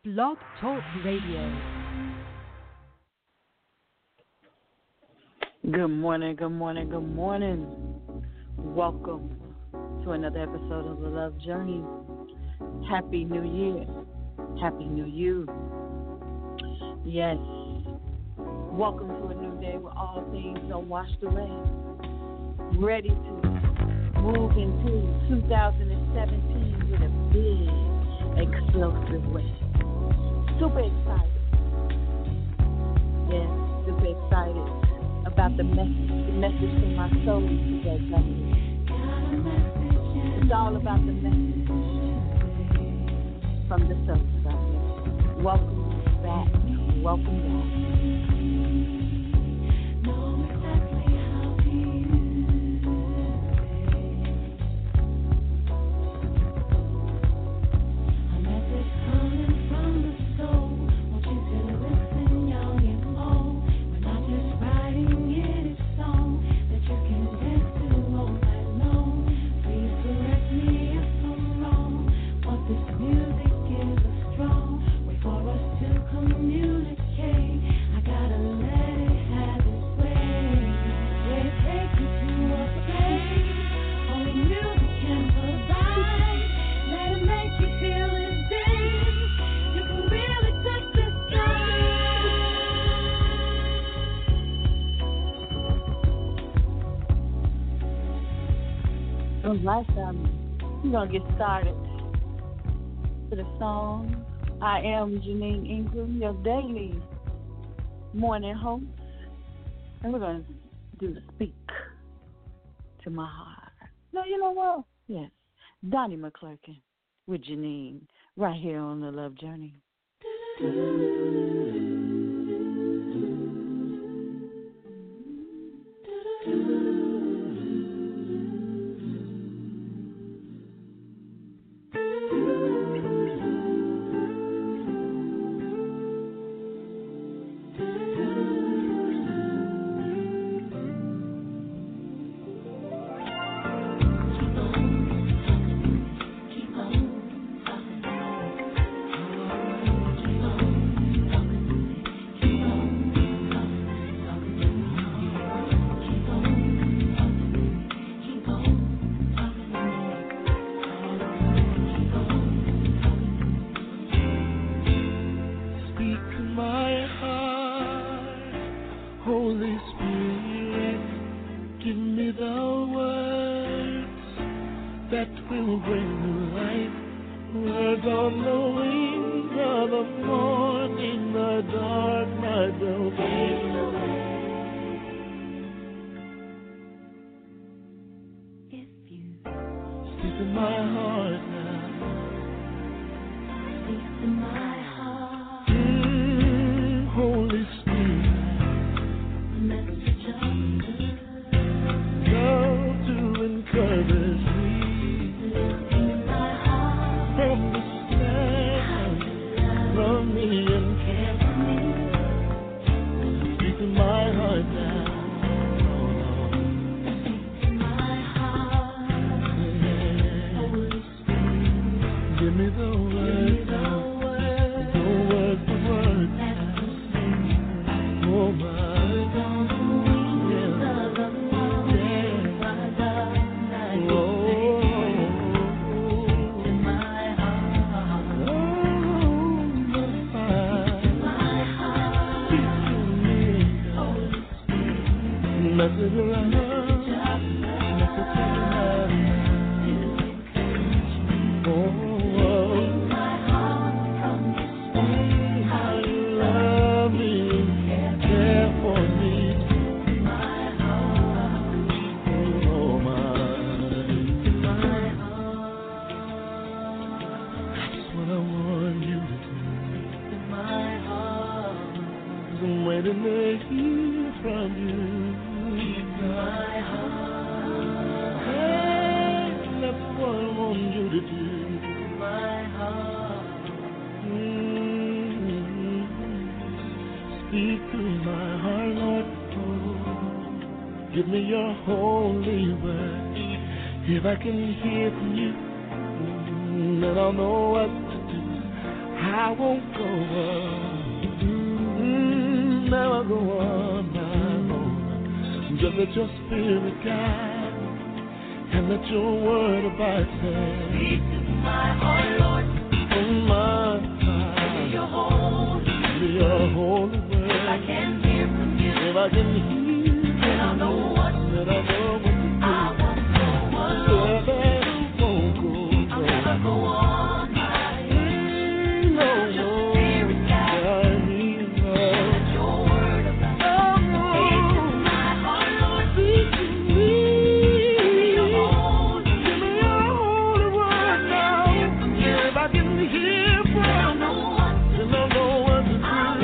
Blog Talk Radio. Good morning, good morning, good morning. Welcome to another episode of The Love Journey. Happy New Year. Happy New You. Yes. Welcome to a new day where all things are washed away. Ready to move into 2017 with a big, explosive way. Super excited. Yes, super excited about the message to my soul today, family. It's all about the message from the soul, family. Welcome back. Welcome back. Last time, we're going to get started with a song. I am Janine Ingram, your daily morning host. And we're going to do Speak to My Heart. No, you know what? Yes. Donnie McClurkin with Janine right here on The Love Journey. If I can hear from you, then I'll know what to do. I won't go on, never go on my own. Just let your spirit guide and let your word abide. Speak to my heart, Lord. Oh my God. Give me your holy word. If I can hear from you, if I can hear, then I'll know what to do. I won't go alone. I won't go. I'll never go on my own. No, your spirit guide. I need love. Let your word abide. Speak to my heart, Lord. Speak to me. Give me your holy word now. If I can hear from you, then I'll know what to do.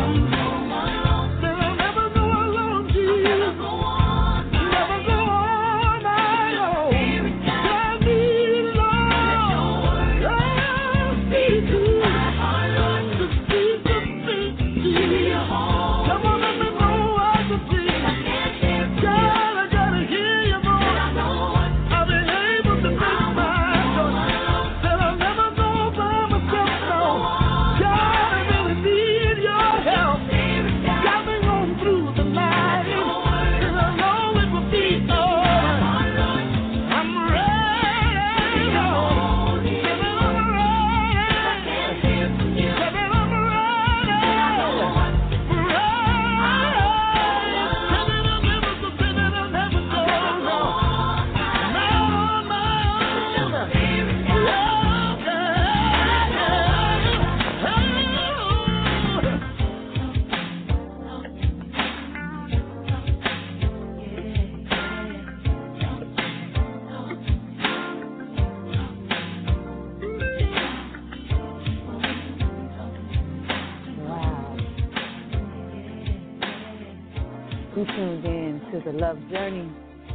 You tuned in to the Love Journey.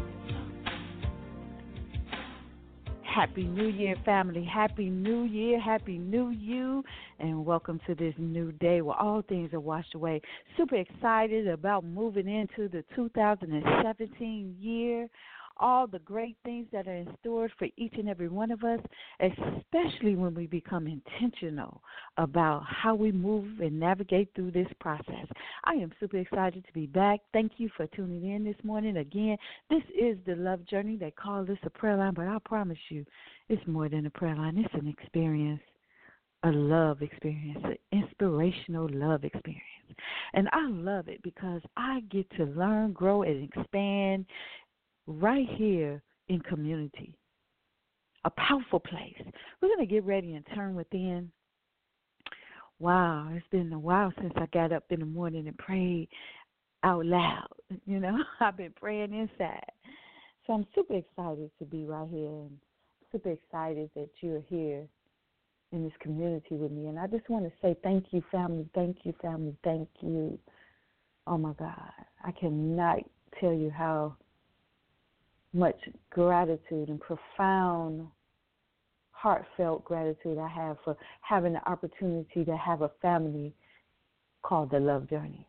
Happy New Year, family. Happy New Year. Happy New You. And welcome to this new day where all things are washed away. Super excited about moving into the 2017 year. All the great things that are in store for each and every one of us, especially when we become intentional about how we move and navigate through this process. I am super excited to be back. Thank you for tuning in this morning. Again, this is the Love Journey. They call this a prayer line, but I promise you it's more than a prayer line. It's an experience, a love experience, an inspirational love experience. And I love it because I get to learn, grow, and expand right here in community, a powerful place. We're going to get ready and turn within. Wow, it's been a while since I got up in the morning and prayed out loud. You know, I've been praying inside. So I'm super excited to be right here and super excited that you're here in this community with me. And I just want to say thank you, family, thank you, family, thank you. Oh, my God. I cannot tell you how much gratitude and profound, heartfelt gratitude I have for having the opportunity to have a family called the Love Journey.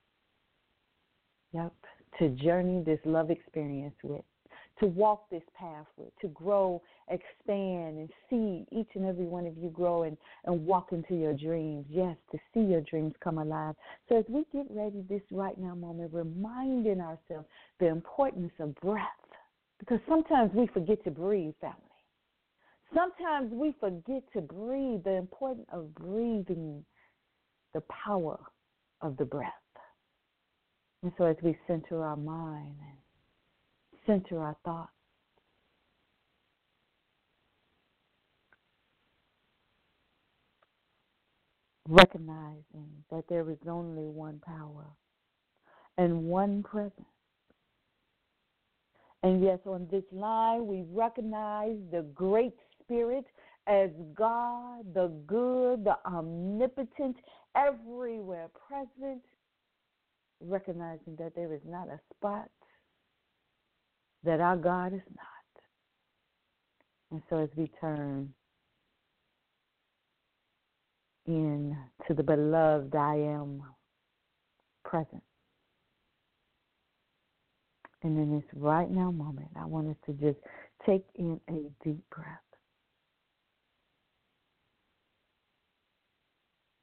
Yep, to journey this love experience with, to walk this path with, to grow, expand, and see each and every one of you grow and walk into your dreams. Yes, to see your dreams come alive. So as we get ready this right now moment, reminding ourselves the importance of breath. Because sometimes we forget to breathe, family. Sometimes we forget to breathe, the importance of breathing, the power of the breath. And so as we center our mind and center our thoughts, recognizing that there is only one power and one presence. And yes, on this line, we recognize the great spirit as God, the good, the omnipotent, everywhere present, recognizing that there is not a spot that our God is not. And so as we turn in to the beloved I am present, and in this right now moment, I want us to just take in a deep breath.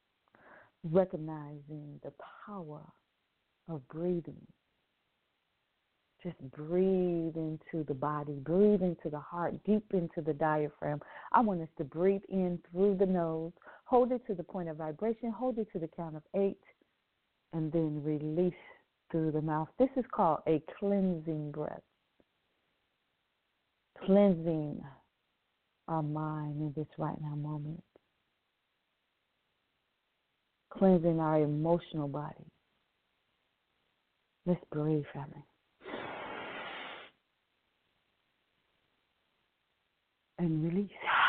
recognizing the power of breathing. Just breathe into the body, breathe into the heart, deep into the diaphragm. I want us to breathe in through the nose, hold it to the point of vibration, hold it to the count of 8, and then release through the mouth. This is called a cleansing breath. Cleansing our mind in this right now moment. Cleansing our emotional body. Let's breathe, family. And release.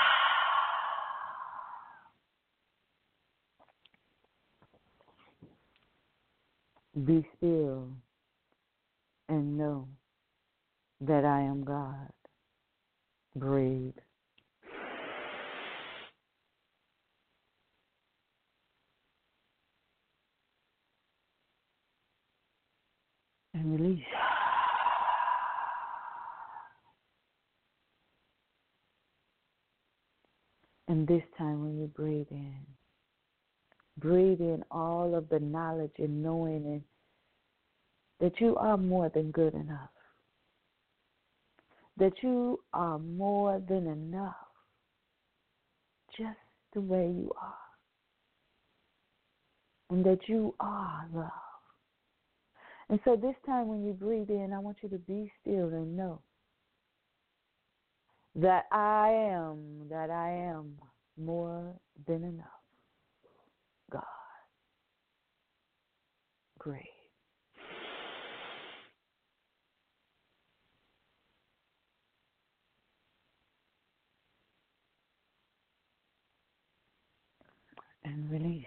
Be still and know that I am God. Breathe. And release. And this time when you breathe in all of the knowledge and knowing that you are more than good enough. That you are more than enough. Just the way you are. And that you are love. And so this time when you breathe in, I want you to be still and know that I am more than enough. God. Great. And release.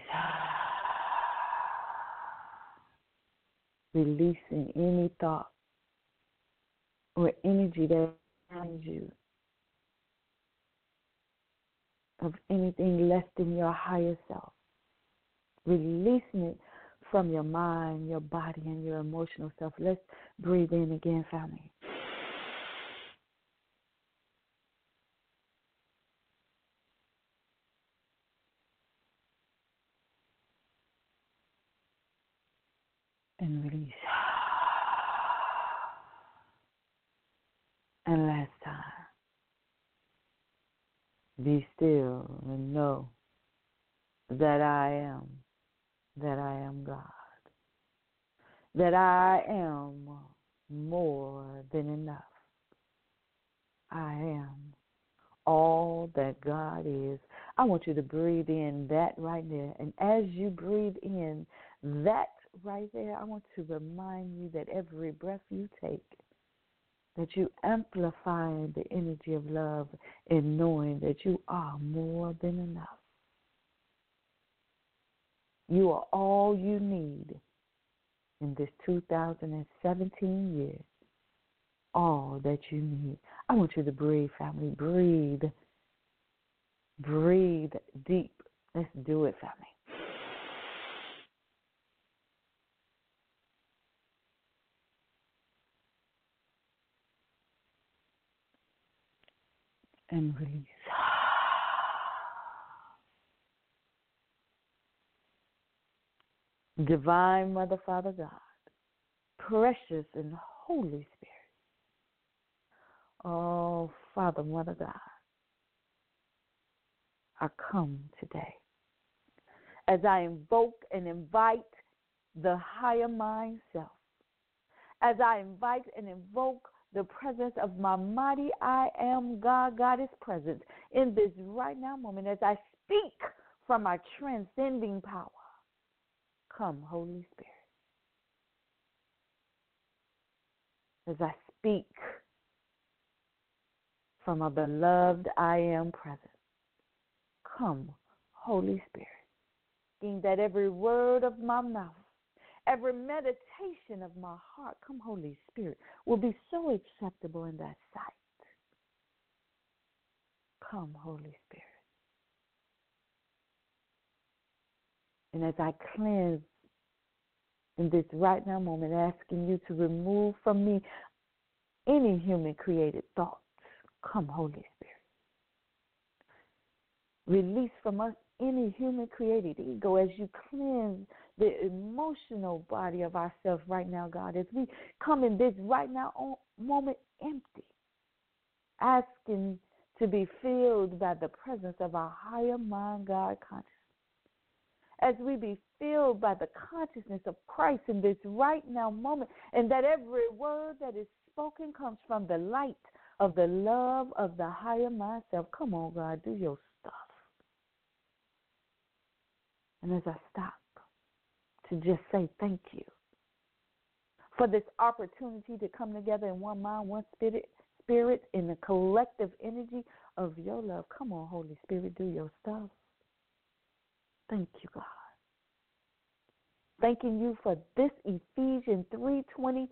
Releasing any thought or energy that binds you of anything less than your higher self. Releasing it from your mind, your body, and your emotional self. Let's breathe in again, family. And release. And last time. Be still and know that I am God. That I am more than enough. I am all that God is. I want you to breathe in that right there. And as you breathe in that right there, I want to remind you that every breath you take, that you amplify the energy of love in knowing that you are more than enough. You are all you need in this 2017 year. All that you need. I want you to breathe, family. Breathe. Breathe deep. Let's do it, family. And release. Divine Mother, Father, God, precious and Holy Spirit. Oh, Father, Mother, God, I come today as I invoke and invite the higher mind self, as I invite and invoke the presence of my mighty I am God, Goddess presence in this right now moment as I speak from my transcending power. Come, Holy Spirit. As I speak from a beloved I am presence. Come, Holy Spirit. Meaning that every word of my mouth, every meditation of my heart, come, Holy Spirit, will be so acceptable in thy sight. Come, Holy Spirit. And as I cleanse in this right now moment, asking you to remove from me any human created thoughts, come, Holy Spirit. Release from us any human created ego, as you cleanse the emotional body of ourselves right now, God, as we come in this right now moment empty, asking to be filled by the presence of our higher mind, God, consciousness. As we be filled by the consciousness of Christ in this right now moment, and that every word that is spoken comes from the light of the love of the higher mind self. Come on, God, do your stuff. And as I stop to just say thank you for this opportunity to come together in one mind, one spirit in the collective energy of your love. Come on, Holy Spirit, do your stuff. Thank you, God. Thanking you for this Ephesians 3:20,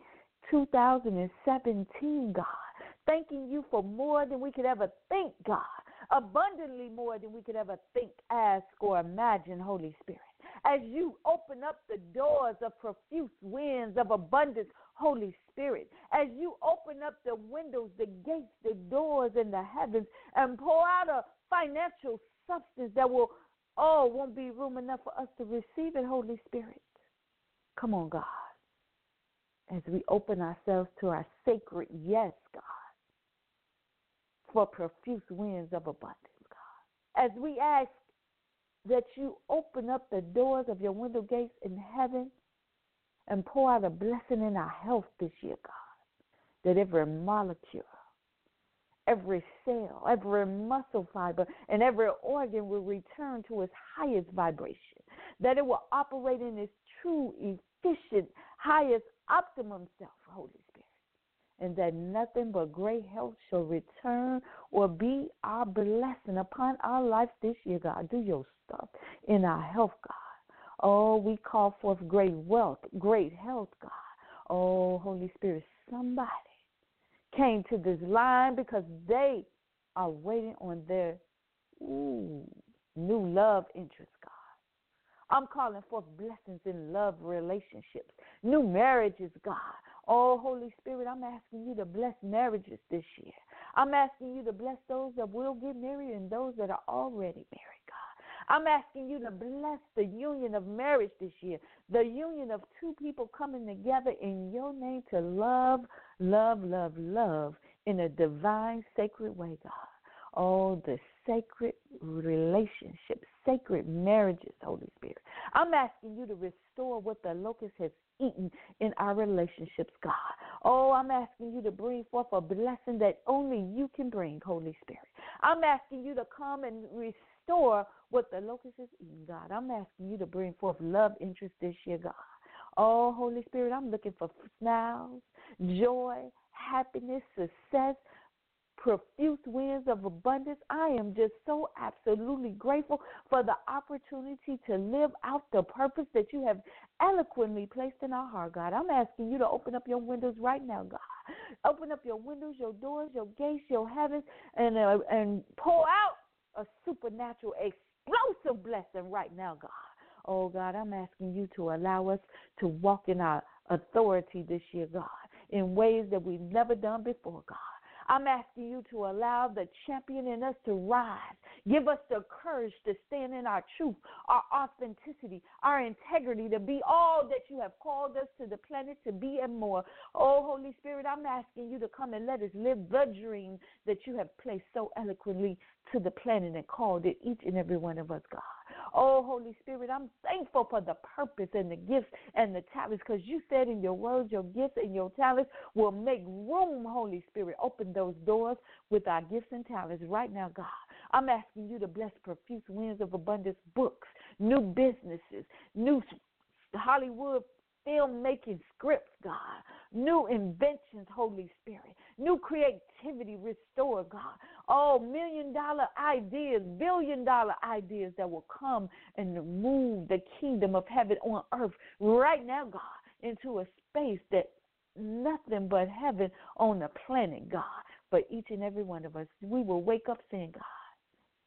2017, God. Thanking you for more than we could ever think, God. Abundantly more than we could ever think, ask, or imagine, Holy Spirit. As you open up the doors of profuse winds of abundance, Holy Spirit. As you open up the windows, the gates, the doors in the heavens, and pour out a financial substance that won't be room enough for us to receive it, Holy Spirit. Come on, God. As we open ourselves to our sacred yes, God, for profuse winds of abundance, God. As we ask that you open up the doors of your window gates in heaven and pour out a blessing in our health this year, God, that every molecule, every cell, every muscle fiber, and every organ will return to its highest vibration, that it will operate in its true, efficient, highest, optimum self, Holy Spirit, and that nothing but great health shall return or be our blessing upon our life this year, God. Do your stuff in our health, God. Oh, we call forth great wealth, great health, God. Oh, Holy Spirit, somebody came to this line because they are waiting on their new love interest, God. I'm calling forth blessings in love relationships, new marriages, God. Oh, Holy Spirit, I'm asking you to bless marriages this year. I'm asking you to bless those that will get married and those that are already married, God. I'm asking you to bless the union of marriage this year, the union of two people coming together in your name to love, love, love, love in a divine, sacred way, God. Oh, the sacred relationships, sacred marriages, Holy Spirit. I'm asking you to restore what the locust has eaten in our relationships, God. Oh, I'm asking you to bring forth a blessing that only you can bring, Holy Spirit. I'm asking you to come and restore what the locust has eaten, God. I'm asking you to bring forth love interest this year, God. Oh, Holy Spirit, I'm looking for smiles, joy, happiness, success, profuse winds of abundance. I am just so absolutely grateful for the opportunity to live out the purpose that you have eloquently placed in our heart, God. I'm asking you to open up your windows right now, God. Open up your windows, your doors, your gates, your heavens, and pour out a supernatural, explosive blessing right now, God. Oh, God, I'm asking you to allow us to walk in our authority this year, God, in ways that we've never done before, God. I'm asking you to allow the champion in us to rise. Give us the courage to stand in our truth, our authenticity, our integrity, to be all that you have called us to the planet to be and more. Oh, Holy Spirit, I'm asking you to come and let us live the dream that you have placed so eloquently to the planet and called it each and every one of us, God. Oh, Holy Spirit, I'm thankful for the purpose and the gifts and the talents, because you said in your words, your gifts and your talents will make room, Holy Spirit. Open those doors with our gifts and talents right now, God. I'm asking you to bless profuse winds of abundance books, new businesses, new Hollywood filmmaking scripts, God, new inventions, Holy Spirit, new creativity restored, God. Oh, $1 million ideas, $1 billion ideas that will come and move the kingdom of heaven on earth right now, God, into a space that nothing but heaven on the planet, God. For each and every one of us, we will wake up saying, God,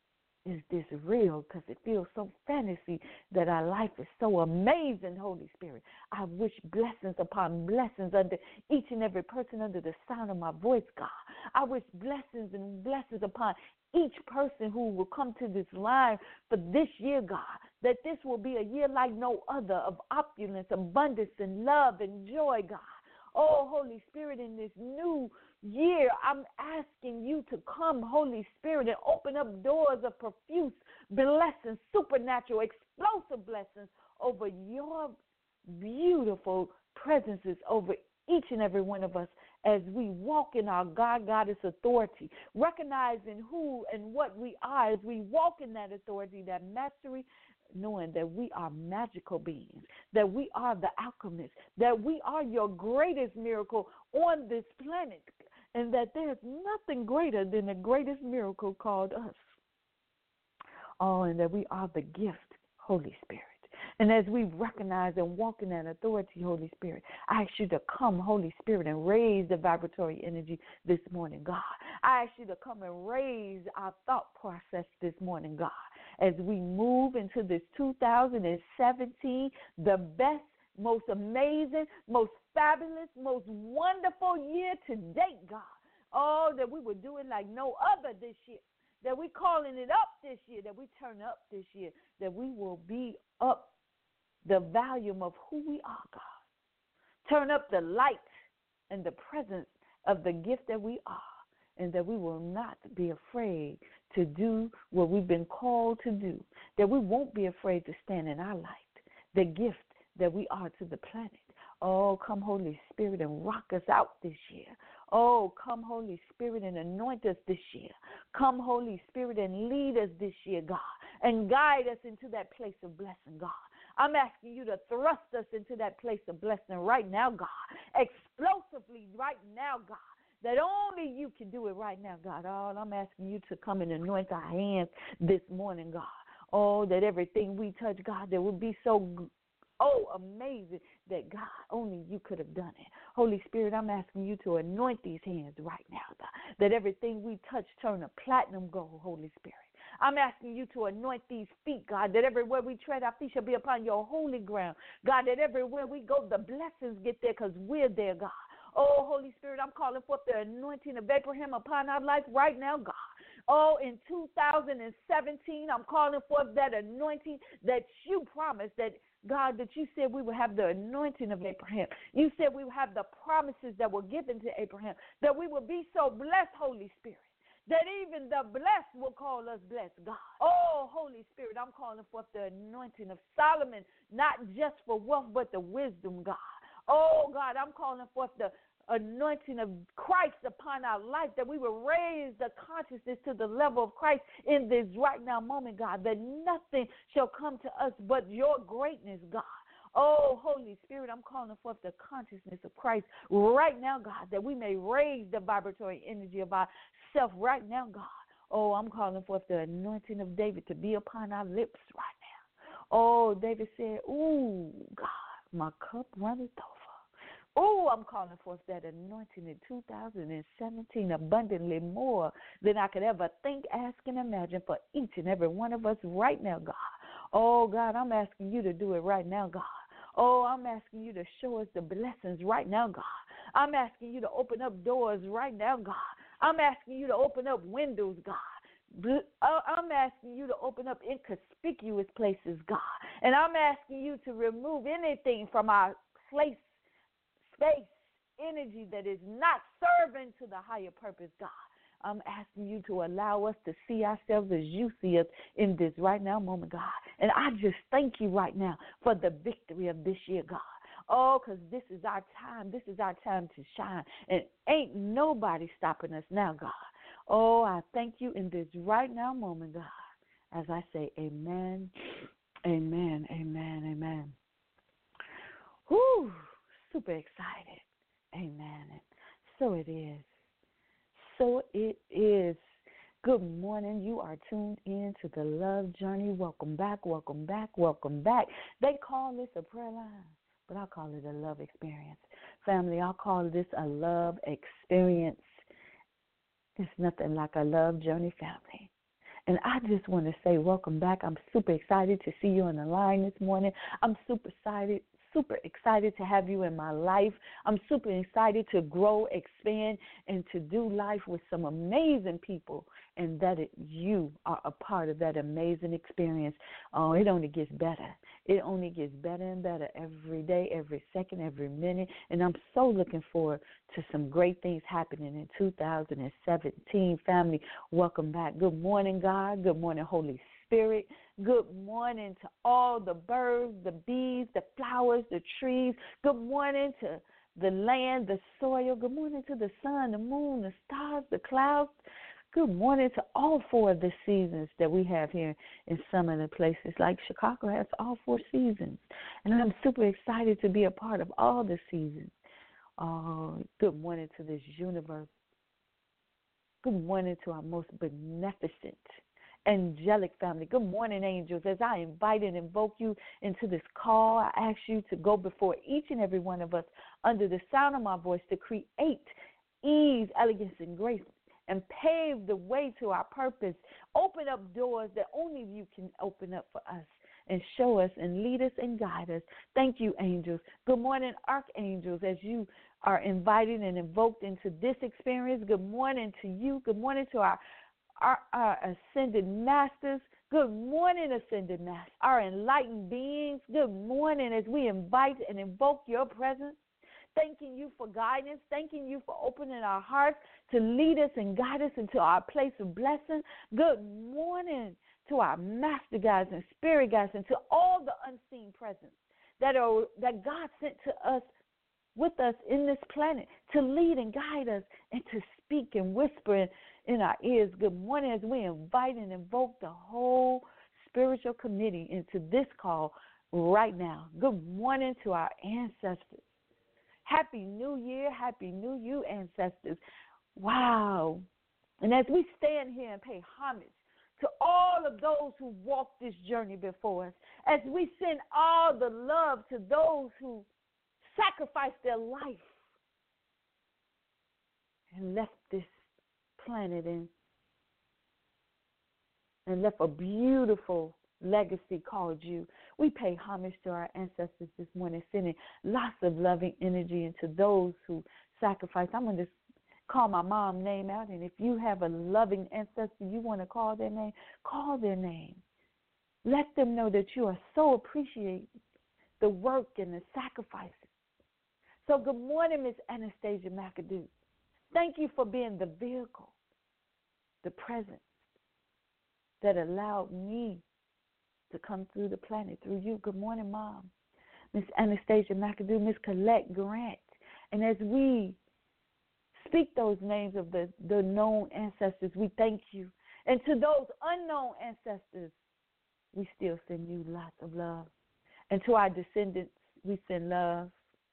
is this real? Because it feels so fantasy that our life is so amazing, Holy Spirit. I wish blessings upon blessings under each and every person under the sound of my voice, God. I wish blessings and blessings upon each person who will come to this line for this year, God, that this will be a year like no other of opulence, abundance, and love and joy, God. Oh, Holy Spirit, in this new year, I'm asking you to come, Holy Spirit, and open up doors of profuse blessings, supernatural, explosive blessings over your beautiful presences over each and every one of us as we walk in our God-Goddess authority, recognizing who and what we are as we walk in that authority, that mastery, knowing that we are magical beings, that we are the alchemists, that we are your greatest miracle on this planet, and that there's nothing greater than the greatest miracle called us. Oh, and that we are the gift, Holy Spirit. And as we recognize and walk in that authority, Holy Spirit, I ask you to come, Holy Spirit, and raise the vibratory energy this morning, God. I ask you to come and raise our thought process this morning, God, as we move into this 2017, the best, most amazing, most fabulous, most wonderful year to date, God. Oh, that we would do it like no other this year, that we calling it up this year, that we turn up this year, that we will be up the volume of who we are, God. Turn up the light and the presence of the gift that we are, and that we will not be afraid to do what we've been called to do, that we won't be afraid to stand in our light, the gift that we are to the planet. Oh, come, Holy Spirit, and rock us out this year. Oh, come, Holy Spirit, and anoint us this year. Come, Holy Spirit, and lead us this year, God, and guide us into that place of blessing, God. I'm asking you to thrust us into that place of blessing right now, God, explosively right now, God, that only you can do it right now, God. Oh, I'm asking you to come and anoint our hands this morning, God. Oh, that everything we touch, God, that would be so amazing that, God, only you could have done it. Holy Spirit, I'm asking you to anoint these hands right now, God, that everything we touch turn to platinum gold, Holy Spirit. I'm asking you to anoint these feet, God, that everywhere we tread, our feet shall be upon your holy ground. God, that everywhere we go, the blessings get there because we're there, God. Oh, Holy Spirit, I'm calling forth the anointing of Abraham upon our life right now, God. Oh, in 2017, I'm calling forth that anointing that you promised, that, God, that you said we would have the anointing of Abraham. You said we would have the promises that were given to Abraham, that we would be so blessed, Holy Spirit, that even the blessed will call us blessed, God. Oh, Holy Spirit, I'm calling forth the anointing of Solomon, not just for wealth, but the wisdom, God. Oh, God, I'm calling forth the anointing of Christ upon our life, that we will raise the consciousness to the level of Christ in this right now moment, God, that nothing shall come to us but your greatness, God. Oh, Holy Spirit, I'm calling forth the consciousness of Christ right now, God, that we may raise the vibratory energy of ourself right now, God. Oh, I'm calling forth the anointing of David to be upon our lips right now. Oh, David said, ooh, God, my cup runneth over. Oh, I'm calling forth that anointing in 2017 abundantly more than I could ever think, ask, and imagine for each and every one of us right now, God. Oh, God, I'm asking you to do it right now, God. Oh, I'm asking you to show us the blessings right now, God. I'm asking you to open up doors right now, God. I'm asking you to open up windows, God. I'm asking you to open up inconspicuous places, God. And I'm asking you to remove anything from our place, space, energy that is not serving to the higher purpose, God. I'm asking you to allow us to see ourselves as you see us in this right now moment, God. And I just thank you right now for the victory of this year, God. Oh, because this is our time. This is our time to shine. And ain't nobody stopping us now, God. Oh, I thank you in this right now moment, God, as I say amen, amen, amen, amen. Whew, super excited. Amen. And so it is. So it is. Good morning. You are tuned in to the Love Journey. Welcome back, welcome back, welcome back. They call this a prayer line, but I call it a love experience. Family, I call this a love experience. It's nothing like a love journey, family. And I just want to say welcome back. I'm super excited to see you on the line this morning. I'm super excited to have you in my life. I'm super excited to grow, expand, and to do life with some amazing people, and that you are a part of that amazing experience. Oh, it only gets better. It only gets better and better every day, every second, every minute, and I'm so looking forward to some great things happening in 2017. Family, welcome back. Good morning, God. Good morning, Holy Spirit. Good morning to all the birds, the bees, the flowers, the trees. Good morning to the land, the soil. Good morning to the sun, the moon, the stars, the clouds. Good morning to all four of the seasons that we have here in some of the places. Like Chicago has all 4 seasons. And I'm super excited to be a part of all the seasons. Good morning to this universe. Good morning to our most beneficent angelic family. Good morning, angels. As I invite and invoke you into this call, I ask you to go before each and every one of us under the sound of my voice to create ease, elegance, and grace, and pave the way to our purpose. Open up doors that only you can open up for us, and show us and lead us and guide us. Thank you, angels. Good morning, archangels, as you are invited and invoked into this experience. Good morning to you. Good morning to our ascended masters. Good morning, ascended masters, our enlightened beings. Good morning as we invite and invoke your presence. Thanking you for guidance, thanking you for opening our hearts to lead us and guide us into our place of blessing. Good morning to our master guides and spirit guides, and to all the unseen presence that God sent to us, with us in this planet, to lead and guide us and to speak and whisper in our ears. Good morning as we invite and invoke the whole spiritual committee into this call right now. Good morning to our ancestors. Happy New Year. Happy New You, ancestors. Wow. And as we stand here and pay homage to all of those who walked this journey before us, as we send all the love to those who sacrificed their life and left this planet and left a beautiful legacy called you. We pay homage to our ancestors this morning, sending lots of loving energy into those who sacrifice. I'm going to call my mom's name out, and if you have a loving ancestor you want to call their name, call their name. Let them know that you are so appreciate the work and the sacrifices. So good morning, Miss Anastasia McAdoo. Thank you for being the vehicle, the presence that allowed me to come through the planet through you. Good morning, Mom. Miss Anastasia McAdoo, Miss Colette Grant. And as we speak those names of the known ancestors, we thank you. And to those unknown ancestors, we still send you lots of love. And to our descendants, we send love.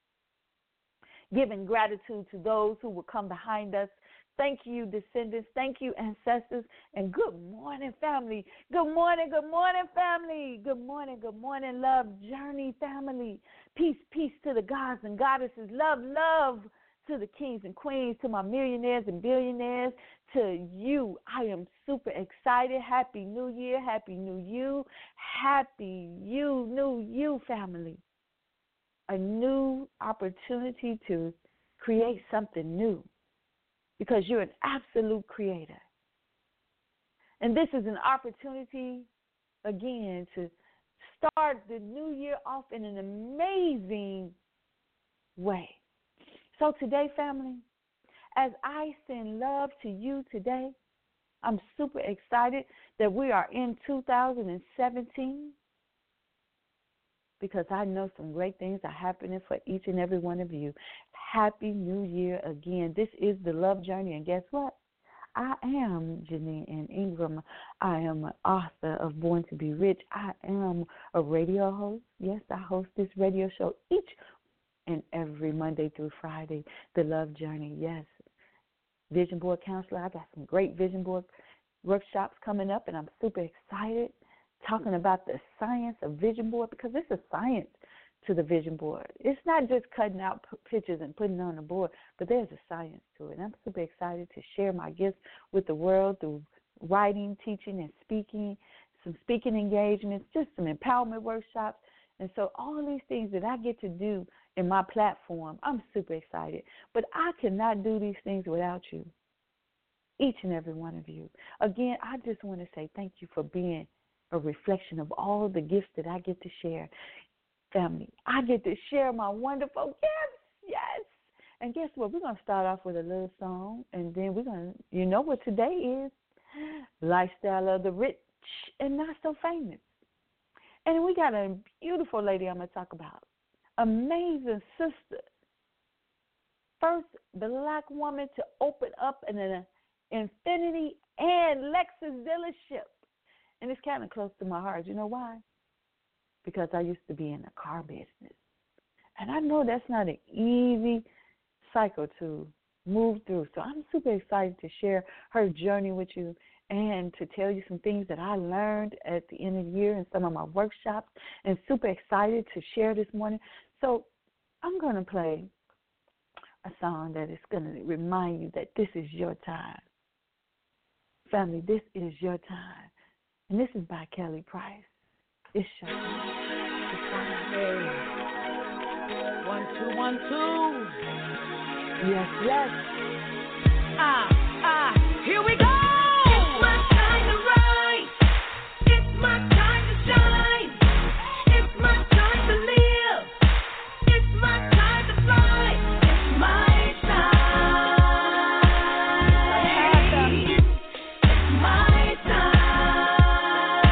Giving gratitude to those who will come behind us. Thank you, descendants. Thank you, ancestors. And good morning, family. Good morning, family. Good morning, Love Journey family. Peace to the gods and goddesses. Love to the kings and queens, to my millionaires and billionaires, to you. I am super excited. Happy New Year. Happy New You. Happy New You, family. A new opportunity to create something new, because you're an absolute creator. And this is an opportunity, again, to start the new year off in an amazing way. So today, family, as I send love to you today, I'm super excited that we are in 2017, because I know some great things are happening for each and every one of you. Happy New Year again. This is the Love Journey, and guess what? I am Janine N. Ingram. I am an author of Born to Be Rich. I am a radio host. Yes, I host this radio show each and every Monday through Friday, the Love Journey. Yes, vision board counselor. I got some great vision board workshops coming up, and I'm super excited, talking about the science of vision board, because it's a science to the vision board. It's not just cutting out pictures and putting it on the board, but there's a science to it. And I'm super excited to share my gifts with the world through writing, teaching, and speaking, some speaking engagements, just some empowerment workshops. And so all these things that I get to do in my platform, I'm super excited. But I cannot do these things without you, each and every one of you. Again, I just want to say thank you for being a reflection of all the gifts that I get to share. Family, I get to share my wonderful gifts, yes. And guess what? We're going to start off with a little song, and then we're going to, you know what today is, Lifestyle of the Rich and Not So Famous. And we got a beautiful lady I'm going to talk about, amazing sister, first black woman to open up an Infiniti and Lexus dealership. And it's kind of close to my heart. You know why? Because I used to be in the car business. And I know that's not an easy cycle to move through. So I'm super excited to share her journey with you and to tell you some things that I learned at the end of the year in some of my workshops, and super excited to share this morning. So I'm going to play a song that is going to remind you that this is your time. Family, this is your time. And this is by Kelly Price. It's your time. It's time. 1, 2, 1, 2. Yes, yes. Here we go. It's my time to rise. It's my time to shine. It's my time to live. It's my time to fly. It's my time. It's my time.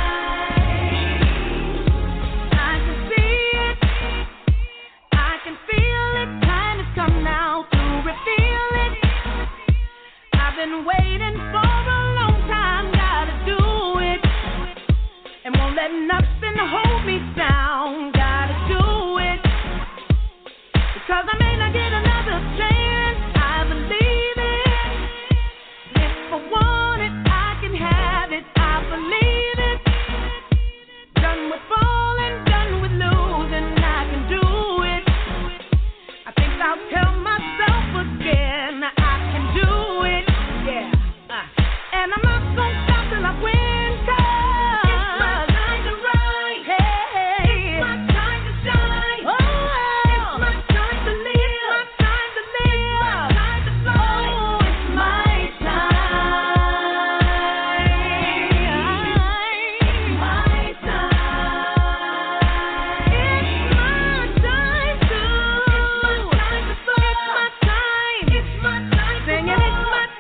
I can see it. I can feel it. Time has come now to reveal it. I've been waiting for a long time, gotta do it, and won't let nothing hold me down, gotta do it, because I may not get another chance, I believe it, if I want it, I can have it, I believe it, done with falling, done with losing, I can do it, I think I'll tell myself again, I can do it. And I'm not gonna stop till I win, 'cause it's my time to rise. Hey, it's my time to shine. Oh, it's my time to live. It's my time to live. It's my time to fly. Oh, it's my time. It's my time. It's my time to. It's my time to fly. It's my time. It's my time to sing, and it's my time.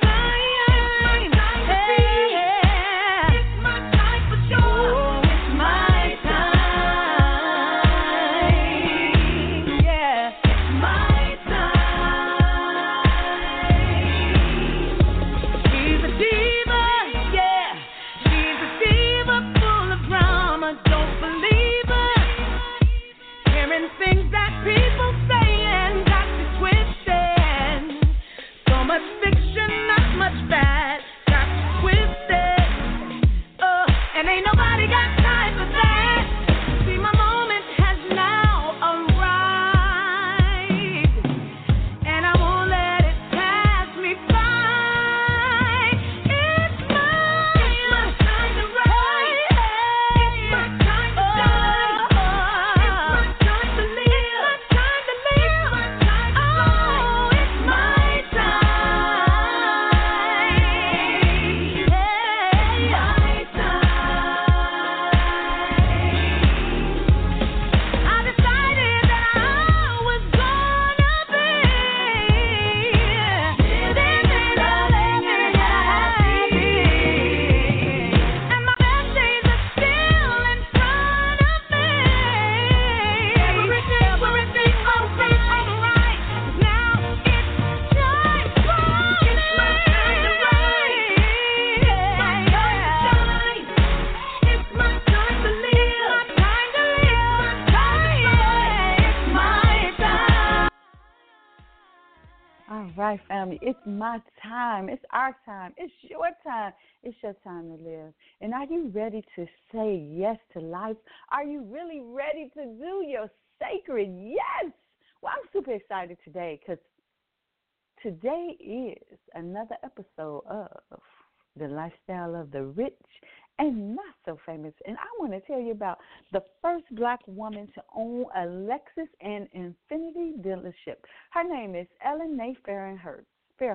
Right, family, it's my time. It's our time. It's your time. It's your time to live. And are you ready to say yes to life? Are you really ready to do your sacred yes? Well, I'm super excited today because today is another episode of the lifestyle of the rich and not so famous. And I want to tell you about the first black woman to own a Lexus and Infiniti dealership. Her name is Elinee Fairhurst.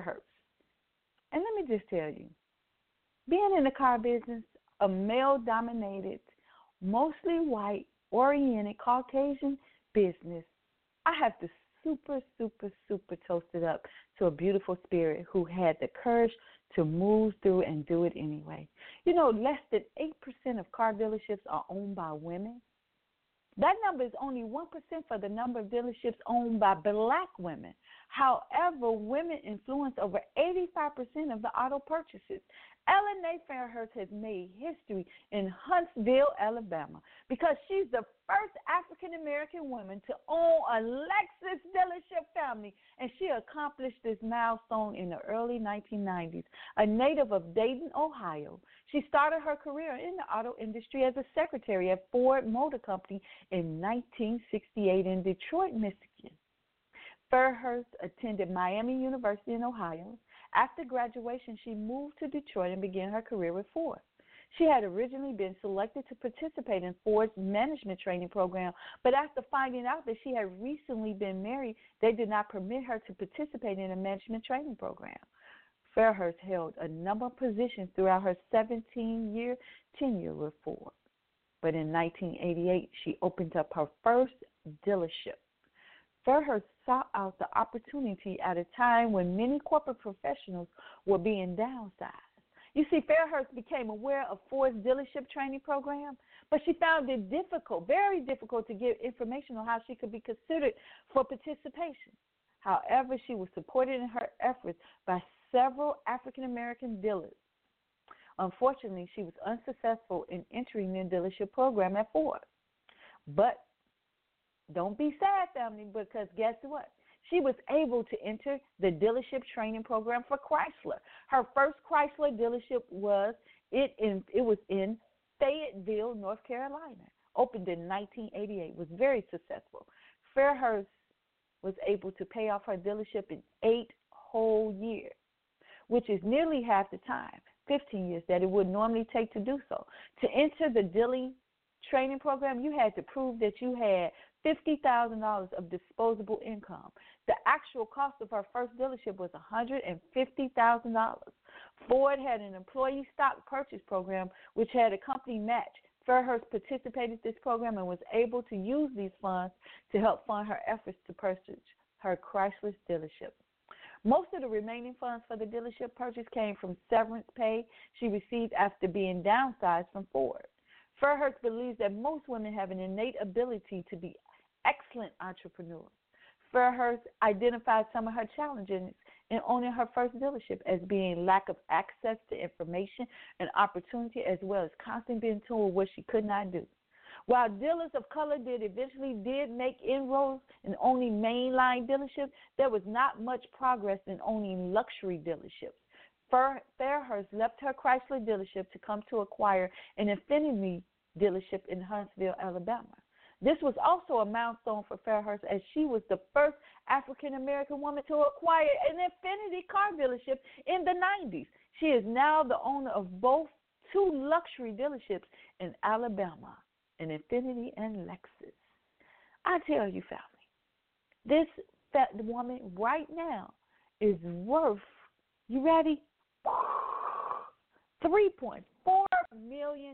And let me just tell you, being in the car business, a male-dominated, mostly white-oriented Caucasian business, I have to super toast it up to a beautiful spirit who had the courage to move through and do it anyway. You know, less than 8% of car dealerships are owned by women. That number is only 1% for the number of dealerships owned by black women. However, women influence over 85% of the auto purchases. Elinee Fairhurst has made history in Huntsville, Alabama, because she's the first African-American woman to own a Lexus dealership family, and she accomplished this milestone in the early 1990s. A native of Dayton, Ohio, she started her career in the auto industry as a secretary at Ford Motor Company in 1968 in Detroit, Michigan. Fairhurst attended Miami University in Ohio. After graduation, she moved to Detroit and began her career with Ford. She had originally been selected to participate in Ford's management training program, but after finding out that she had recently been married, they did not permit her to participate in a management training program. Fairhurst held a number of positions throughout her 17-year tenure with Ford. But in 1988, she opened up her first dealership. Fairhurst sought out the opportunity at a time when many corporate professionals were being downsized. You see, Fairhurst became aware of Ford's dealership training program, but she found it difficult, very difficult, to give information on how she could be considered for participation. However, she was supported in her efforts by several African-American dealers. Unfortunately, she was unsuccessful in entering the dealership program at Ford. But don't be sad, family, because guess what? She was able to enter the dealership training program for Chrysler. Her first Chrysler dealership was in Fayetteville, North Carolina. Opened in 1988. Was very successful. Fairhurst was able to pay off her dealership in 8 whole years, which is nearly half the time, 15 years, that it would normally take to do so. To enter the dealing training program, you had to prove that you had $50,000 of disposable income. The actual cost of her first dealership was $150,000. Ford had an employee stock purchase program which had a company match. Fairhurst participated in this program and was able to use these funds to help fund her efforts to purchase her Chrysler dealership. Most of the remaining funds for the dealership purchase came from severance pay she received after being downsized from Ford. Fairhurst believes that most women have an innate ability to be excellent entrepreneurs. Fairhurst identified some of her challenges in owning her first dealership as being lack of access to information and opportunity, as well as constantly being told what she could not do. While dealers of color eventually make inroads in owning mainline dealerships, there was not much progress in owning luxury dealerships. Fairhurst left her Chrysler dealership to come to acquire an Infiniti dealership in Huntsville, Alabama. This was also a milestone for Fairhurst, as she was the first African-American woman to acquire an Infiniti car dealership in the 90s. She is now the owner of both 2 luxury dealerships in Alabama, an Infiniti and Lexus. I tell you, family, this woman right now is worth, you ready? $3.4 million.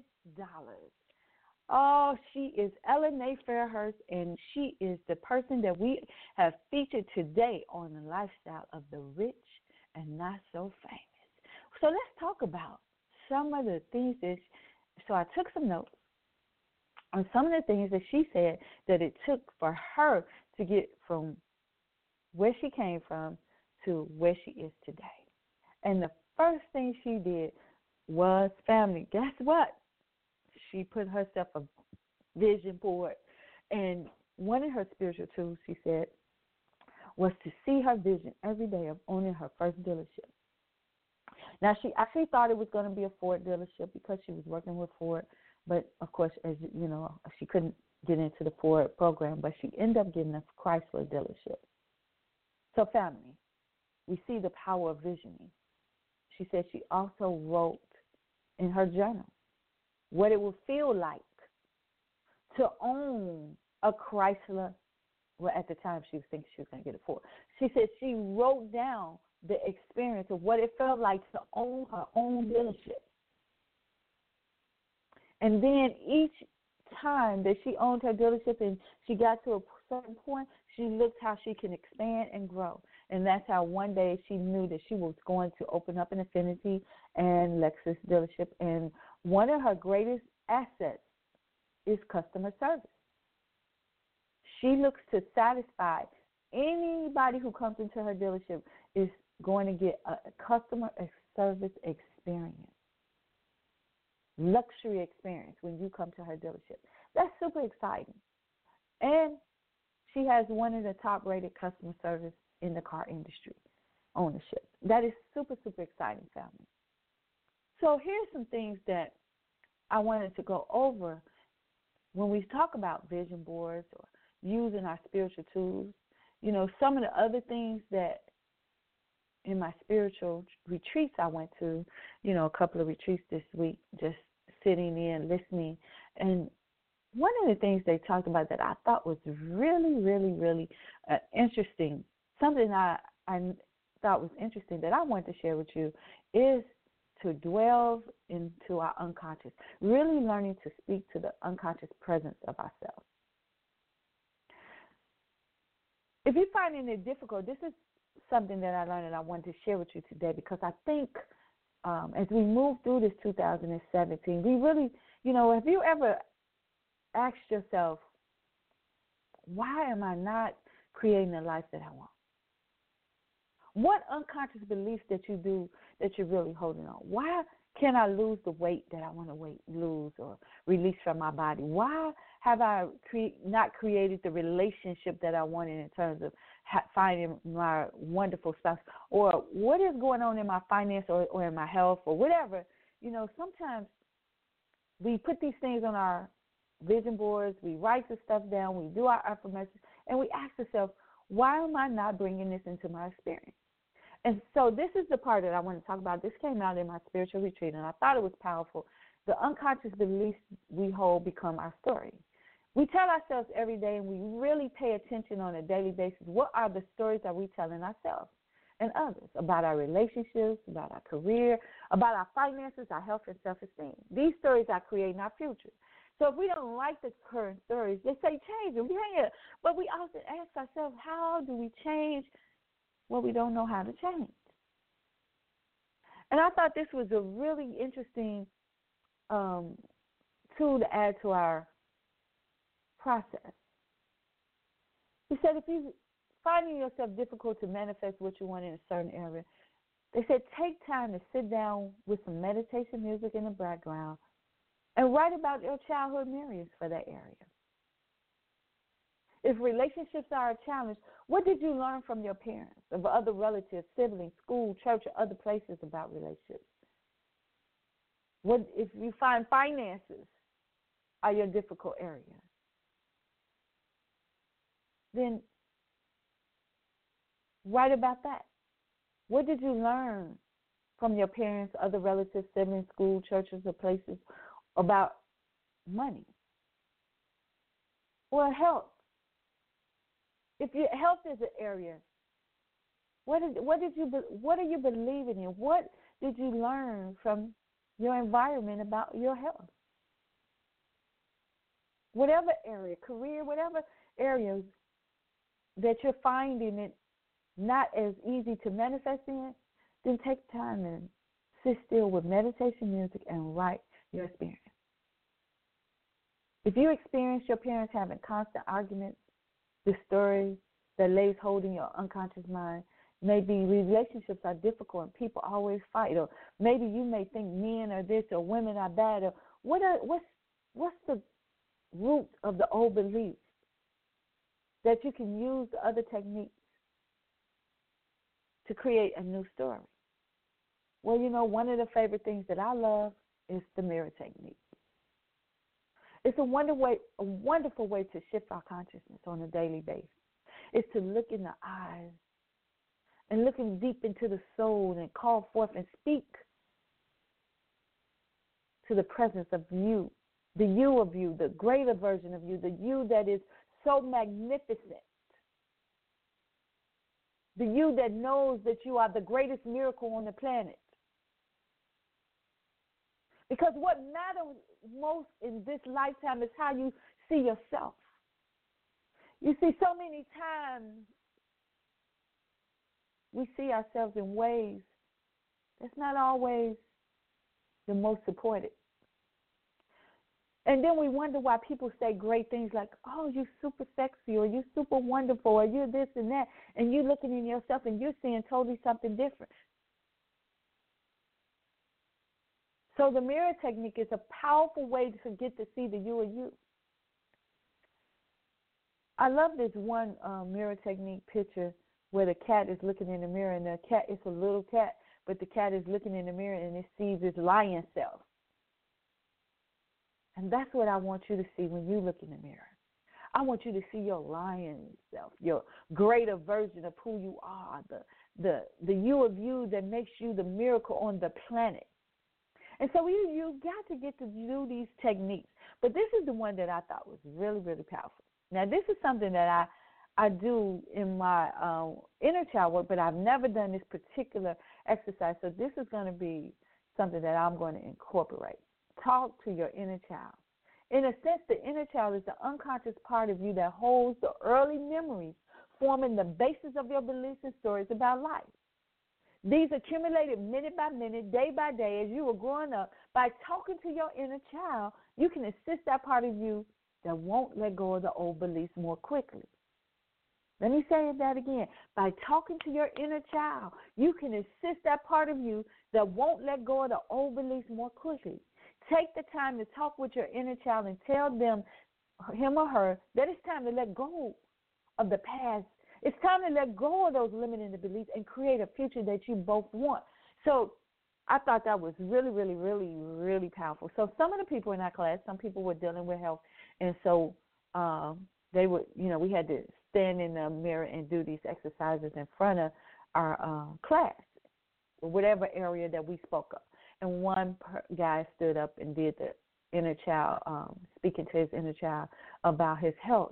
Oh, she is Elinee Fairhurst, and she is the person that we have featured today on the lifestyle of the rich and not so famous. So let's talk about some of the things so I took some notes on some of the things that she said that it took for her to get from where she came from to where she is today. And the first thing she did was, family, guess what? She put herself a vision board. And one of her spiritual tools, she said, was to see her vision every day of owning her first dealership. Now, she actually thought it was going to be a Ford dealership because she was working with Ford. But, of course, as you know, she couldn't get into the Ford program. But she ended up getting a Chrysler dealership. So, family, we see the power of visioning. she said she also wrote in her journal what it would feel like to own a Chrysler. Well, at the time, she was thinking she was going to get a Ford. She said she wrote down the experience of what it felt like to own her own dealership. And then each time that she owned her dealership and she got to a certain point, she looked how she can expand and grow. And that's how one day she knew that she was going to open up an Infiniti and Lexus dealership. And one of her greatest assets is customer service. She looks to satisfy anybody who comes into her dealership is going to get a customer service experience, luxury experience when you come to her dealership. That's super exciting. And she has one of the top-rated customer service in the car industry ownership. That is super, super exciting, family. So here's some things that I wanted to go over when we talk about vision boards or using our spiritual tools. You know, some of the other things that in my spiritual retreats I went to, you know, a couple of retreats this week, just sitting in, listening. And one of the things they talked about that I thought was really, really, really interesting, something I thought was interesting that I wanted to share with you is to dwell into our unconscious, really learning to speak to the unconscious presence of ourselves. If you're finding it difficult, this is something that I learned and I wanted to share with you today, because I think as we move through this 2017, we really, you know, have you ever asked yourself, why am I not creating the life that I want? What unconscious beliefs that you do that you're really holding on? Why can't I lose the weight that I want to lose or release from my body? Why have I not created the relationship that I wanted in terms of finding my wonderful spouse? Or what is going on in my finance or in my health or whatever? You know, sometimes we put these things on our vision boards, we write the stuff down, we do our affirmations, and we ask ourselves, why am I not bringing this into my experience? And so this is the part that I want to talk about. This came out in my spiritual retreat, and I thought it was powerful. The unconscious beliefs we hold become our story. We tell ourselves every day, and we really pay attention on a daily basis, what are the stories that we telling ourselves and others about our relationships, about our career, about our finances, our health, and self-esteem. These stories are creating our future. So if we don't like the current stories, they say change them. Yeah, but we often ask ourselves, how do we change what we don't know how to change? And I thought this was a really interesting tool to add to our process. He said if you're finding yourself difficult to manifest what you want in a certain area, they said take time to sit down with some meditation music in the background and write about your childhood memories for that area. If relationships are a challenge, what did you learn from your parents, of other relatives, siblings, school, church, or other places about relationships? What if you find finances are your difficult area? Then write about that. What did you learn from your parents, other relatives, siblings, school, churches, or places about money or health? If your health is an area, what are you believing in? What did you learn from your environment about your health? Whatever area, career, whatever areas that you're finding it not as easy to manifest in, then take time and sit still with meditation music and write your experience. If you experience your parents having constant arguments, the story that lays hold in your unconscious mind, maybe relationships are difficult and people always fight, or maybe you may think men are this or women are that, or what's the root of the old beliefs that you can use the other techniques to create a new story? Well, you know, one of the favorite things that I love is the mirror technique. It's a wonderful way to shift our consciousness on a daily basis. It's to look in the eyes and looking deep into the soul and call forth and speak to the presence of you, the you of you, the greater version of you, the you that is so magnificent, the you that knows that you are the greatest miracle on the planet. Because what matters most in this lifetime is how you see yourself. You see, so many times we see ourselves in ways that's not always the most supported. And then we wonder why people say great things like, oh, you're super sexy, or you're super wonderful, or you're this and that, and you're looking in yourself and you're seeing totally something different. So the mirror technique is a powerful way to get to see the you or you. I love this one mirror technique picture where the cat is looking in the mirror, and the cat is a little cat, but the cat is looking in the mirror and it sees its lion self. And that's what I want you to see when you look in the mirror. I want you to see your lion self, your greater version of who you are, the you of you that makes you the miracle on the planet. And so you got to get to do these techniques. But this is the one that I thought was really, really powerful. Now, this is something that I do in my inner child work, but I've never done this particular exercise. So this is going to be something that I'm going to incorporate. Talk to your inner child. In a sense, the inner child is the unconscious part of you that holds the early memories, forming the basis of your beliefs and stories about life. These accumulated minute by minute, day by day, as you were growing up. By talking to your inner child, you can assist that part of you that won't let go of the old beliefs more quickly. Let me say that again. By talking to your inner child, you can assist that part of you that won't let go of the old beliefs more quickly. Take the time to talk with your inner child and tell them, him or her, that it's time to let go of the past. It's time to let go of those limiting beliefs and create a future that you both want. So I thought that was really, really, really, really powerful. So some of the people in our class, some people were dealing with health, and so they would, we had to stand in the mirror and do these exercises in front of our class, whatever area that we spoke of. And one guy stood up and did the inner child, speaking to his inner child about his health,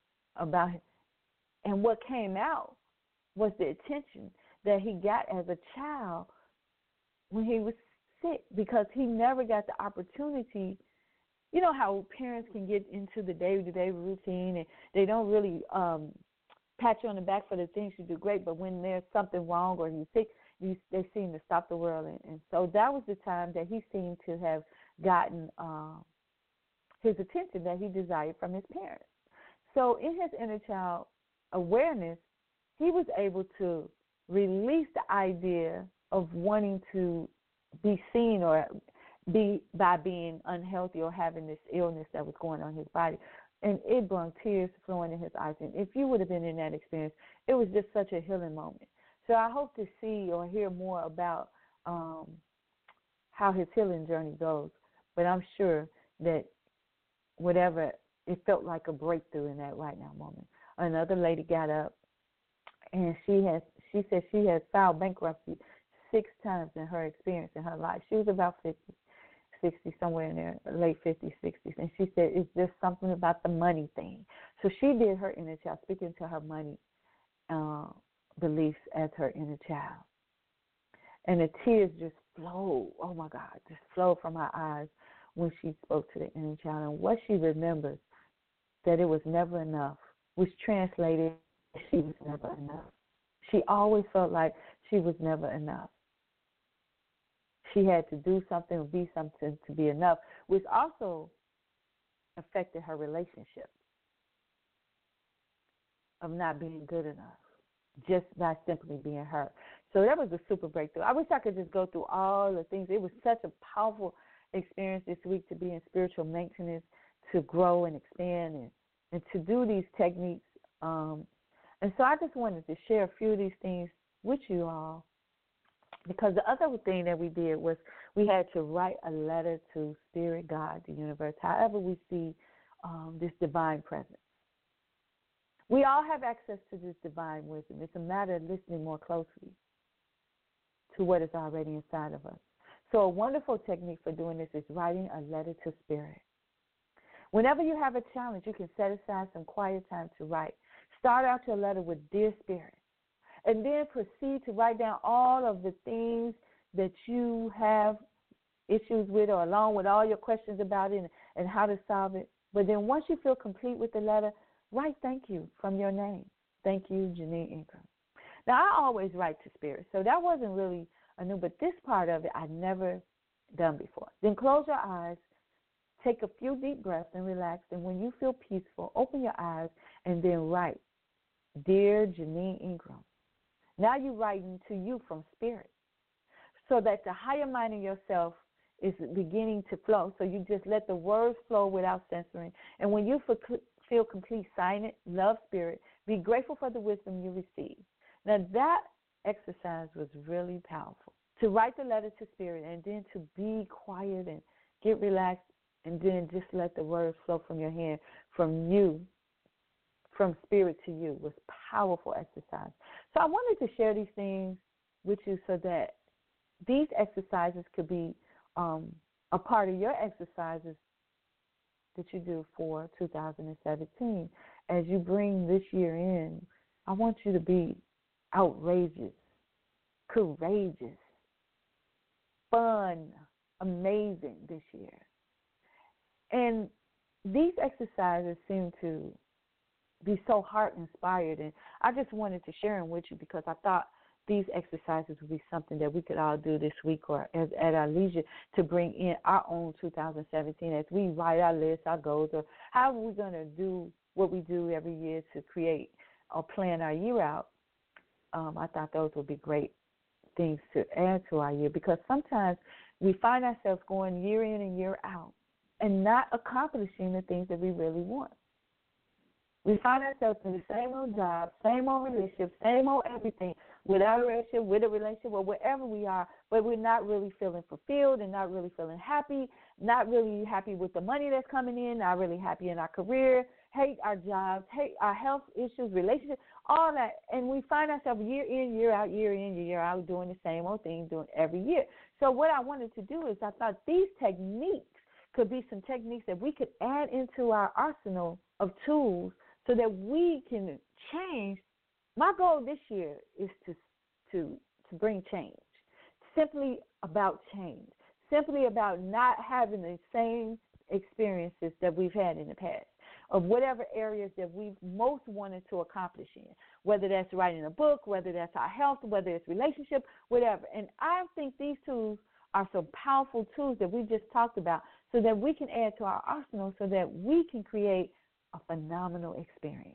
and what came out was the attention that he got as a child when he was sick, because he never got the opportunity. You know how parents can get into the day-to-day routine and they don't really pat you on the back for the things you do great, but when there's something wrong or you're sick, they seem to stop the world. And so that was the time that he seemed to have gotten his attention that he desired from his parents. So in his inner child awareness, he was able to release the idea of wanting to be seen or be by being unhealthy or having this illness that was going on in his body. And it brought tears flowing in his eyes. And if you would have been in that experience, it was just such a healing moment. So I hope to see or hear more about how his healing journey goes. But I'm sure that whatever, it felt like a breakthrough in that right now moment. Another lady got up, and she said she has filed bankruptcy 6 times in her experience in her life. She was about 50, 60, somewhere in there, late 50s, 60s. And she said it's just something about the money thing. So she did her inner child, speaking to her money beliefs as her inner child. And the tears just flowed, oh my God, just flowed from her eyes when she spoke to the inner child. And what she remembers, that it was never enough, which translated, she was never enough. She always felt like she was never enough. She had to do something or be something to be enough, which also affected her relationship of not being good enough, just by simply being her. So that was a super breakthrough. I wish I could just go through all the things. It was such a powerful experience this week to be in spiritual maintenance, to grow and expand and to do these techniques. And so I just wanted to share a few of these things with you all, because the other thing that we did was we had to write a letter to Spirit, God, the universe, however we see this divine presence. We all have access to this divine wisdom. It's a matter of listening more closely to what is already inside of us. So a wonderful technique for doing this is writing a letter to Spirit. Whenever you have a challenge, you can set aside some quiet time to write. Start out your letter with Dear Spirit, and then proceed to write down all of the things that you have issues with, or along with all your questions about it and how to solve it. But then once you feel complete with the letter, write thank you from your name. Thank you, Janine Ingram. Now, I always write to Spirit, so that wasn't really new, but this part of it I'd never done before. Then close your eyes, take a few deep breaths and relax, and when you feel peaceful, open your eyes and then write, Dear Janine Ingram. Now you're writing to you from Spirit, so that the higher mind in yourself is beginning to flow. So you just let the words flow without censoring. And when you feel complete, sign it, love Spirit, be grateful for the wisdom you receive. Now that exercise was really powerful. To write the letter to Spirit and then to be quiet and get relaxed and then just let the words flow from your hand, from you, from Spirit to you, was powerful exercise. So I wanted to share these things with you so that these exercises could be a part of your exercises that you do for 2017. As you bring this year in, I want you to be outrageous, courageous, fun, amazing this year. And these exercises seem to be so heart-inspired, and I just wanted to share them with you because I thought these exercises would be something that we could all do this week or at our leisure to bring in our own 2017 as we write our lists, our goals, or how are we going to do what we do every year to create or plan our year out. I thought those would be great things to add to our year, because sometimes we find ourselves going year in and year out and not accomplishing the things that we really want. We find ourselves in the same old job, same old relationship, same old everything, without a relationship, with a relationship, or wherever we are, but we're not really feeling fulfilled and not really feeling happy, not really happy with the money that's coming in, not really happy in our career, hate our jobs, hate our health issues, relationships, all that. And we find ourselves year in, year out, doing the same old thing, doing every year. So what I wanted to do is I thought these techniques could be some techniques that we could add into our arsenal of tools so that we can change. My goal this year is to bring change, simply about change, simply about not having the same experiences that we've had in the past, of whatever areas that we've most wanted to accomplish in, whether that's writing a book, whether that's our health, whether it's relationship, whatever. And I think these tools are some powerful tools that we just talked about so that we can add to our arsenal so that we can create a phenomenal experience.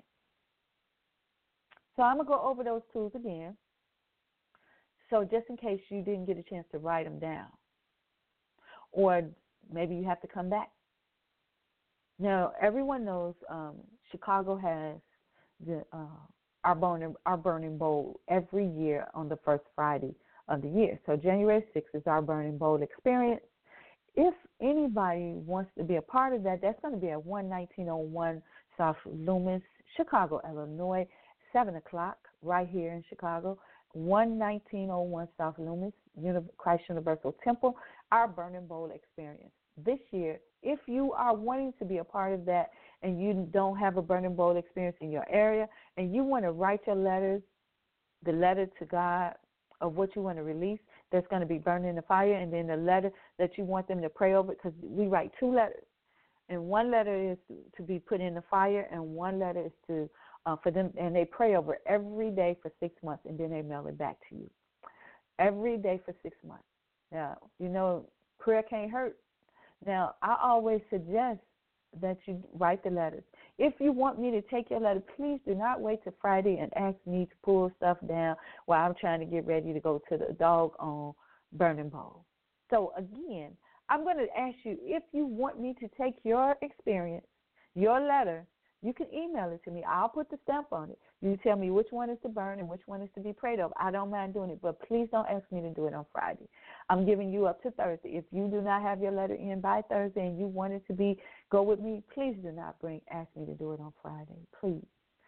So I'm going to go over those tools again. So just in case you didn't get a chance to write them down, or maybe you have to come back. Now, everyone knows Chicago has our Burning Bowl every year on the first Friday of the year. So January 6th is our Burning Bowl experience. If anybody wants to be a part of that, that's going to be at 11901 South Loomis, Chicago, Illinois, 7 o'clock, right here in Chicago, 11901 South Loomis, Christ Universal Temple, our Burning Bowl experience. This year, if you are wanting to be a part of that and you don't have a Burning Bowl experience in your area and you want to write your letters, the letter to God of what you want to release, that's going to be burned in the fire, and then the letter that you want them to pray over, because we write 2 letters. And one letter is to be put in the fire, and one letter is to for them, and they pray over every day for 6 months, and then they mail it back to you. Every day for 6 months. Now, you know, prayer can't hurt. Now, I always suggest that you write the letters. If you want me to take your letter, please do not wait till Friday and ask me to pull stuff down while I'm trying to get ready to go to the doggone Burning Bowl. So, again, I'm going to ask you, if you want me to take your experience, your letter, you can email it to me. I'll put the stamp on it. You tell me which one is to burn and which one is to be prayed over. I don't mind doing it, but please don't ask me to do it on Friday. I'm giving you up to Thursday. If you do not have your letter in by Thursday and you want it to go with me, please do not ask me to do it on Friday. Please.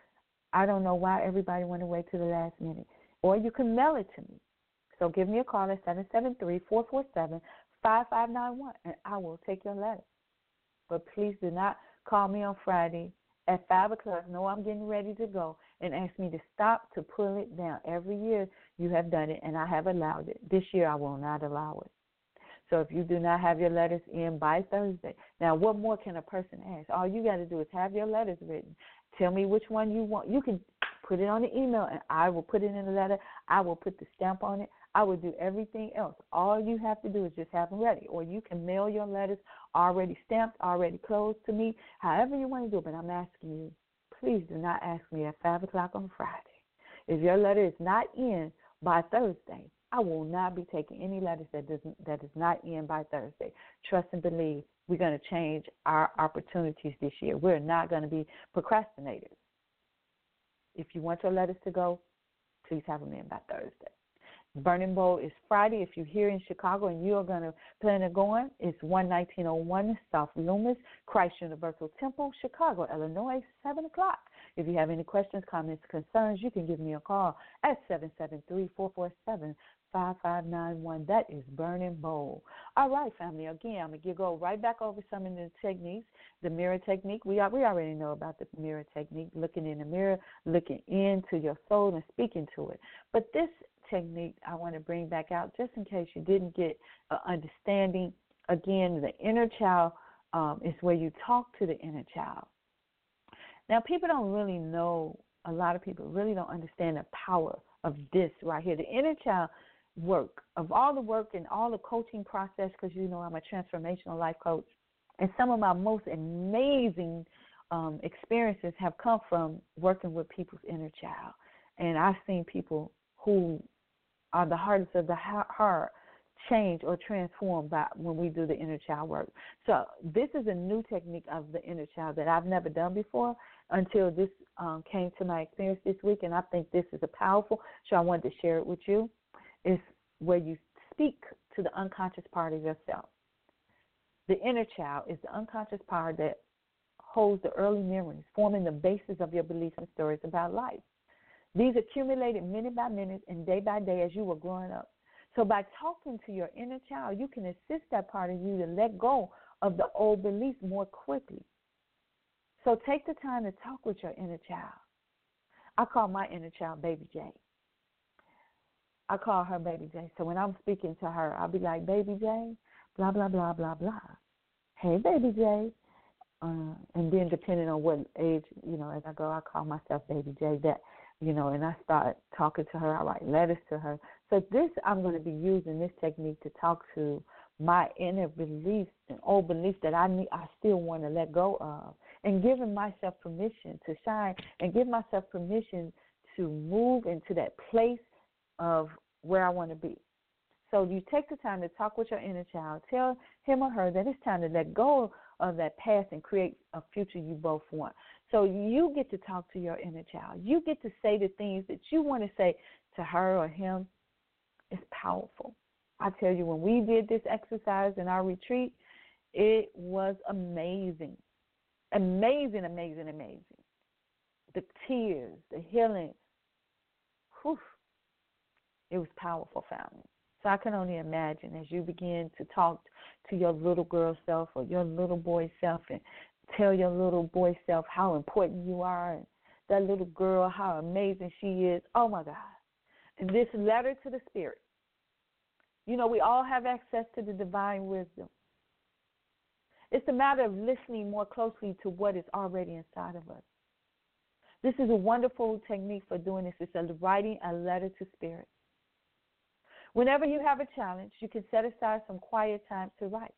I don't know why everybody want to wait to the last minute. Or you can mail it to me. So give me a call at 773-447-5591, and I will take your letter. But please do not call me on Friday at 5 o'clock. No, I'm getting ready to go, and ask me to stop to pull it down. Every year you have done it, and I have allowed it. This year I will not allow it. So if you do not have your letters in by Thursday, now what more can a person ask? All you got to do is have your letters written. Tell me which one you want. You can put it on the email, and I will put it in the letter. I will put the stamp on it. I will do everything else. All you have to do is just have them ready. Or you can mail your letters already stamped, already closed to me, however you want to do it. But I'm asking you, please do not ask me at 5 o'clock on Friday. If your letter is not in by Thursday, I will not be taking any letters that is not in by Thursday. Trust and believe, we're going to change our opportunities this year. We're not going to be procrastinators. If you want your letters to go, please have them in by Thursday. Burning Bowl is Friday. If you're here in Chicago and you're going to plan on going, it's 11901 South Loomis, Christ Universal Temple, Chicago, Illinois, 7 o'clock. If you have any questions, comments, concerns, you can give me a call at 773-447-5591. That is Burning Bowl. All right, family. Again, I'm going to go right back over some of the techniques. The mirror technique, we already know about the mirror technique, looking in the mirror, looking into your soul and speaking to it. But this technique I want to bring back out just in case you didn't get an understanding. Again, the inner child is where you talk to the inner child. Now, people don't really know, a lot of people really don't understand the power of this right here. The inner child work, of all the work and all the coaching process, because you know I'm a transformational life coach, and some of my most amazing experiences have come from working with people's inner child. And I've seen people who are the hardest of the heart change or transform by when we do the inner child work. So this is a new technique of the inner child that I've never done before until this came to my experience this week, and I think this is a powerful, so I wanted to share it with you. It's where you speak to the unconscious part of yourself. The inner child is the unconscious part that holds the early memories, forming the basis of your beliefs and stories about life. These accumulated minute by minute and day by day as you were growing up. So by talking to your inner child, you can assist that part of you to let go of the old beliefs more quickly. So take the time to talk with your inner child. I call my inner child Baby J. I call her Baby J. So when I'm speaking to her, I'll be like, Baby J, blah, blah, blah, blah, blah. Hey, Baby J. And then depending on what age, as I go, I call myself Baby J. That, and I start talking to her. I write letters to her. So I'm going to be using this technique to talk to my inner beliefs and old beliefs that I still want to let go of, and giving myself permission to shine and give myself permission to move into that place of where I want to be. So you take the time to talk with your inner child. Tell him or her that it's time to let go of that past and create a future you both want. So you get to talk to your inner child. You get to say the things that you want to say to her or him. It's powerful. I tell you, when we did this exercise in our retreat, it was amazing. Amazing, amazing, amazing. The tears, the healing. Whew. It was powerful, family. So I can only imagine as you begin to talk to your little girl self or your little boy self and tell your little boy self how important you are and that little girl, how amazing she is. Oh, my God. And this letter to the Spirit. We all have access to the divine wisdom. It's a matter of listening more closely to what is already inside of us. This is a wonderful technique for doing this. It's writing a letter to Spirit. Whenever you have a challenge, you can set aside some quiet time to write.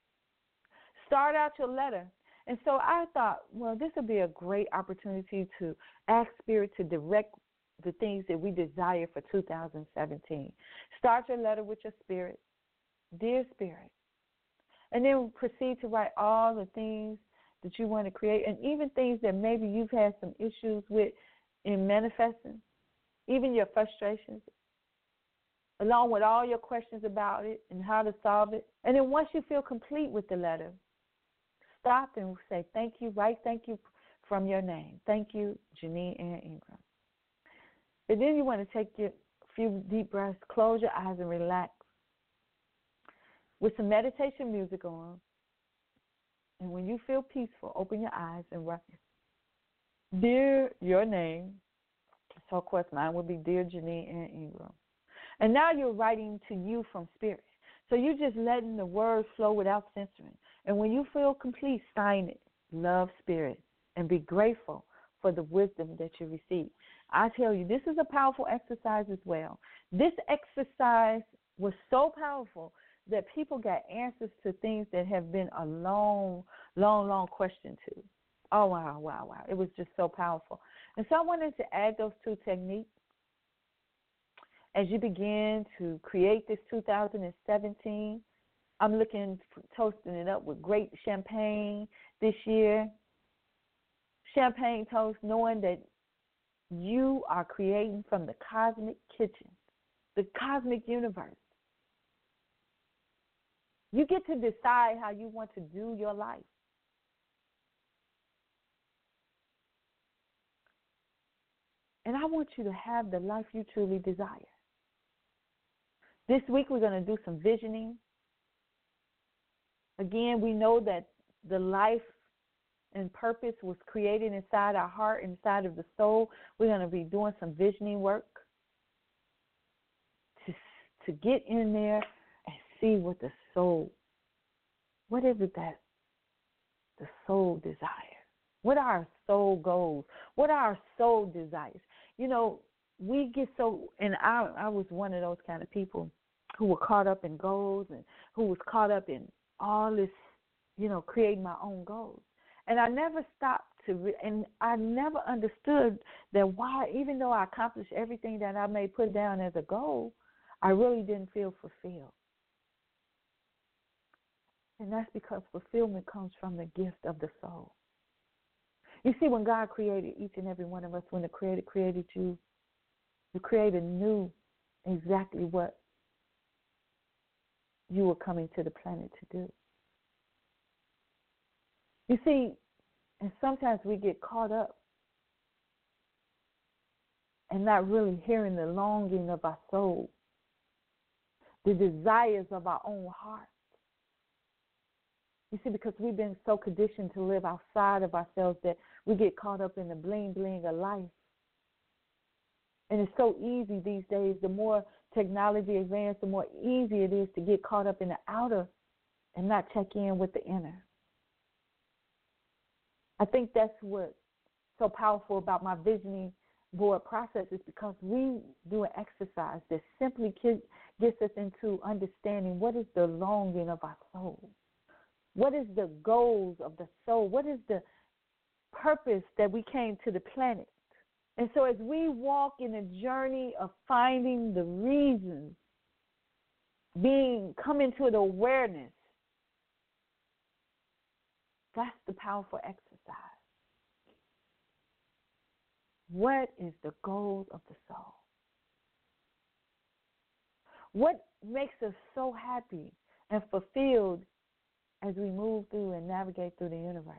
Start out your letter. And so I thought, well, this would be a great opportunity to ask Spirit to direct the things that we desire for 2017. Start your letter with your spirit. Dear Spirit. And then proceed to write all the things that you want to create, and even things that maybe you've had some issues with in manifesting, even your frustrations, along with all your questions about it and how to solve it. And then once you feel complete with the letter, stop and say thank you, write thank you from your name. Thank you, Janine Ann Ingram. And then you want to take your few deep breaths, close your eyes and relax with some meditation music on. And when you feel peaceful, open your eyes and write, Dear your name. So, of course, mine would be Dear Janine Ann Ingram. And now you're writing to you from spirit. So you're just letting the words flow without censoring. And when you feel complete, sign it, Love Spirit, and be grateful for the wisdom that you receive. I tell you, this is a powerful exercise as well. This exercise was so powerful that people got answers to things that have been a long question to. Oh, wow. It was just so powerful. And so I wanted to add those two techniques as you begin to create this 2017. I'm looking for toasting it up with great champagne this year. Champagne toast, knowing that you are creating from the cosmic kitchen, the cosmic universe. You get to decide how you want to do your life. And I want you to have the life you truly desire. This week we're going to do some visioning. Again, we know that the life and purpose was created inside our heart, inside of the soul. We're going to be doing some visioning work to get in there and see what the soul, what is it that the soul desires? What are our soul goals? What are our soul desires? You know, we get so, and I was one of those kind of people who were caught up in goals and who was caught up in all this, creating my own goals. And I never stopped and I never understood that why, even though I accomplished everything that I may put down as a goal, I really didn't feel fulfilled. And that's because fulfillment comes from the gift of the soul. You see, when God created each and every one of us, when the Creator created you, the Creator knew exactly what you were coming to the planet to do. You see, and sometimes we get caught up and not really hearing the longing of our soul, the desires of our own heart. You see, because we've been so conditioned to live outside of ourselves that we get caught up in the bling-bling of life. And it's so easy these days, the more technology advances, the more easy it is to get caught up in the outer and not check in with the inner. I think that's what's so powerful about my visioning board process is because we do an exercise that simply gets us into understanding what is the longing of our soul. What is the goals of the soul? What is the purpose that we came to the planet? And so as we walk in a journey of finding the reasons, coming to the awareness, that's the powerful exercise. What is the goal of the soul? What makes us so happy and fulfilled as we move through and navigate through the universe?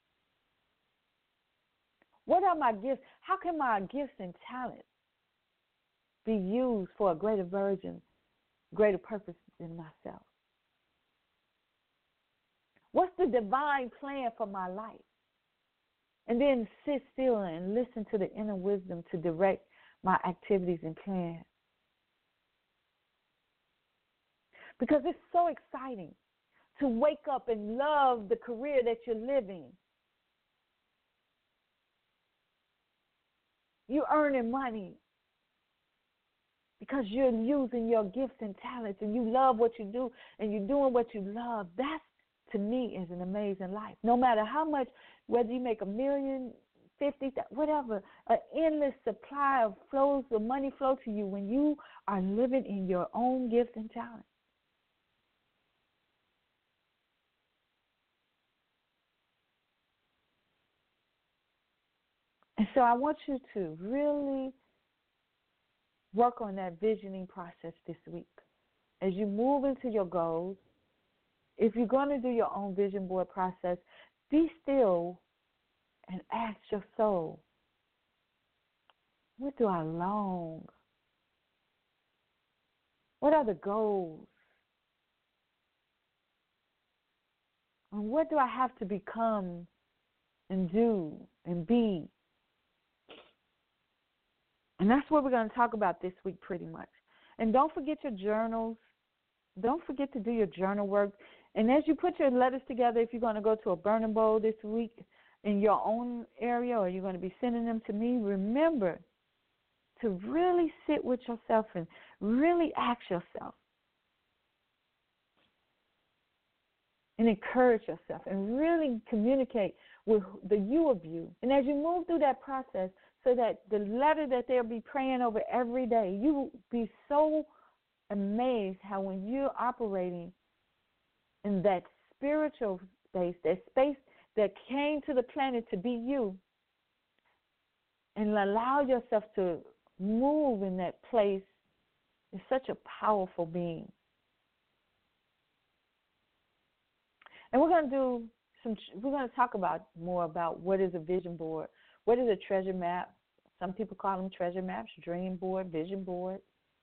What are my gifts? How can my gifts and talents be used for a greater purpose than myself? What's the divine plan for my life? And then sit still and listen to the inner wisdom to direct my activities and plans. Because it's so exciting to wake up and love the career that you're living. You're earning money because you're using your gifts and talents and you love what you do and you're doing what you love. That, to me, is an amazing life. No matter how much, whether you make $1 million, 50, whatever, an endless supply of money flow to you when you are living in your own gifts and talents. And so I want you to really work on that visioning process this week. As you move into your goals, if you're going to do your own vision board process, be still and ask your soul, what do I long? What are the goals? And what do I have to become and do and be? And that's what we're going to talk about this week pretty much. And don't forget your journals. Don't forget to do your journal work. And as you put your letters together, if you're going to go to a burning bowl this week in your own area or you're going to be sending them to me, remember to really sit with yourself and really ask yourself and encourage yourself and really communicate with the you of you. And as you move through that process, so that the letter that they'll be praying over every day, you will be so amazed how when you're operating in that spiritual space, that space that came to the planet to be you, and allow yourself to move in that place, is such a powerful being. And we're going to talk about more about what is a vision board, what is a treasure map. Some people call them treasure maps, dream board, vision board,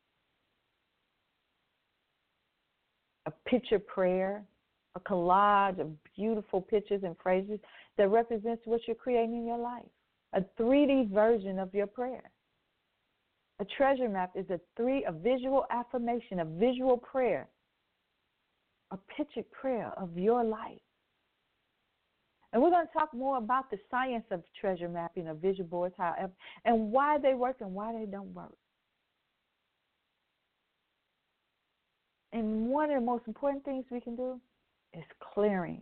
a picture prayer, a collage of beautiful pictures and phrases that represents what you're creating in your life, a 3D version of your prayer. A treasure map is a visual affirmation, a visual prayer, a pictured prayer of your life. And we're going to talk more about the science of treasure mapping, of vision boards, however, and why they work and why they don't work. And one of the most important things we can do is clearing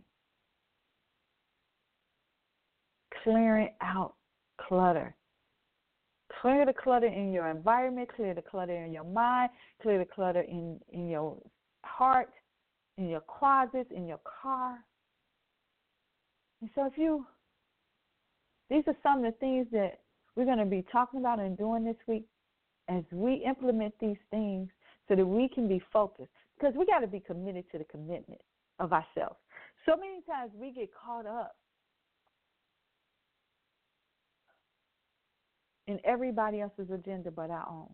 out clutter. Clear the clutter in your environment, clear the clutter in your mind, clear the clutter in your heart, in your closets, in your car. And so these are some of the things that we're going to be talking about and doing this week as we implement these things so that we can be focused. Because we got to be committed to the commitment of ourselves. So many times we get caught up in everybody else's agenda but our own.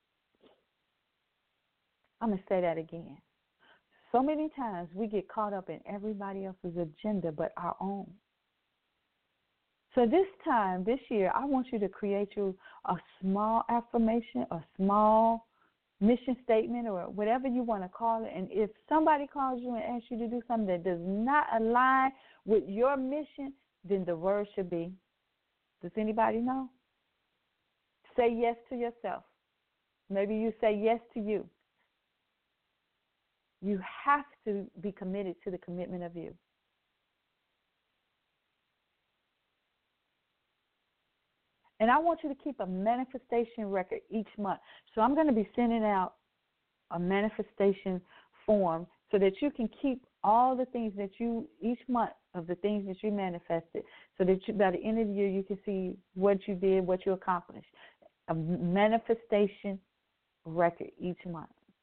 I'm going to say that again. So many times we get caught up in everybody else's agenda but our own. So this year, I want you to create you a small affirmation, a small mission statement, or whatever you want to call it. And if somebody calls you and asks you to do something that does not align with your mission, then the word should be, does anybody know? Say yes to yourself. Maybe you say yes to you. You have to be committed to the commitment of you. And I want you to keep a manifestation record each month. So I'm going to be sending out a manifestation form so that you can keep all the things that you, each month of the things that you manifested, so that by the end of the year you can see what you did, what you accomplished. A manifestation record each month.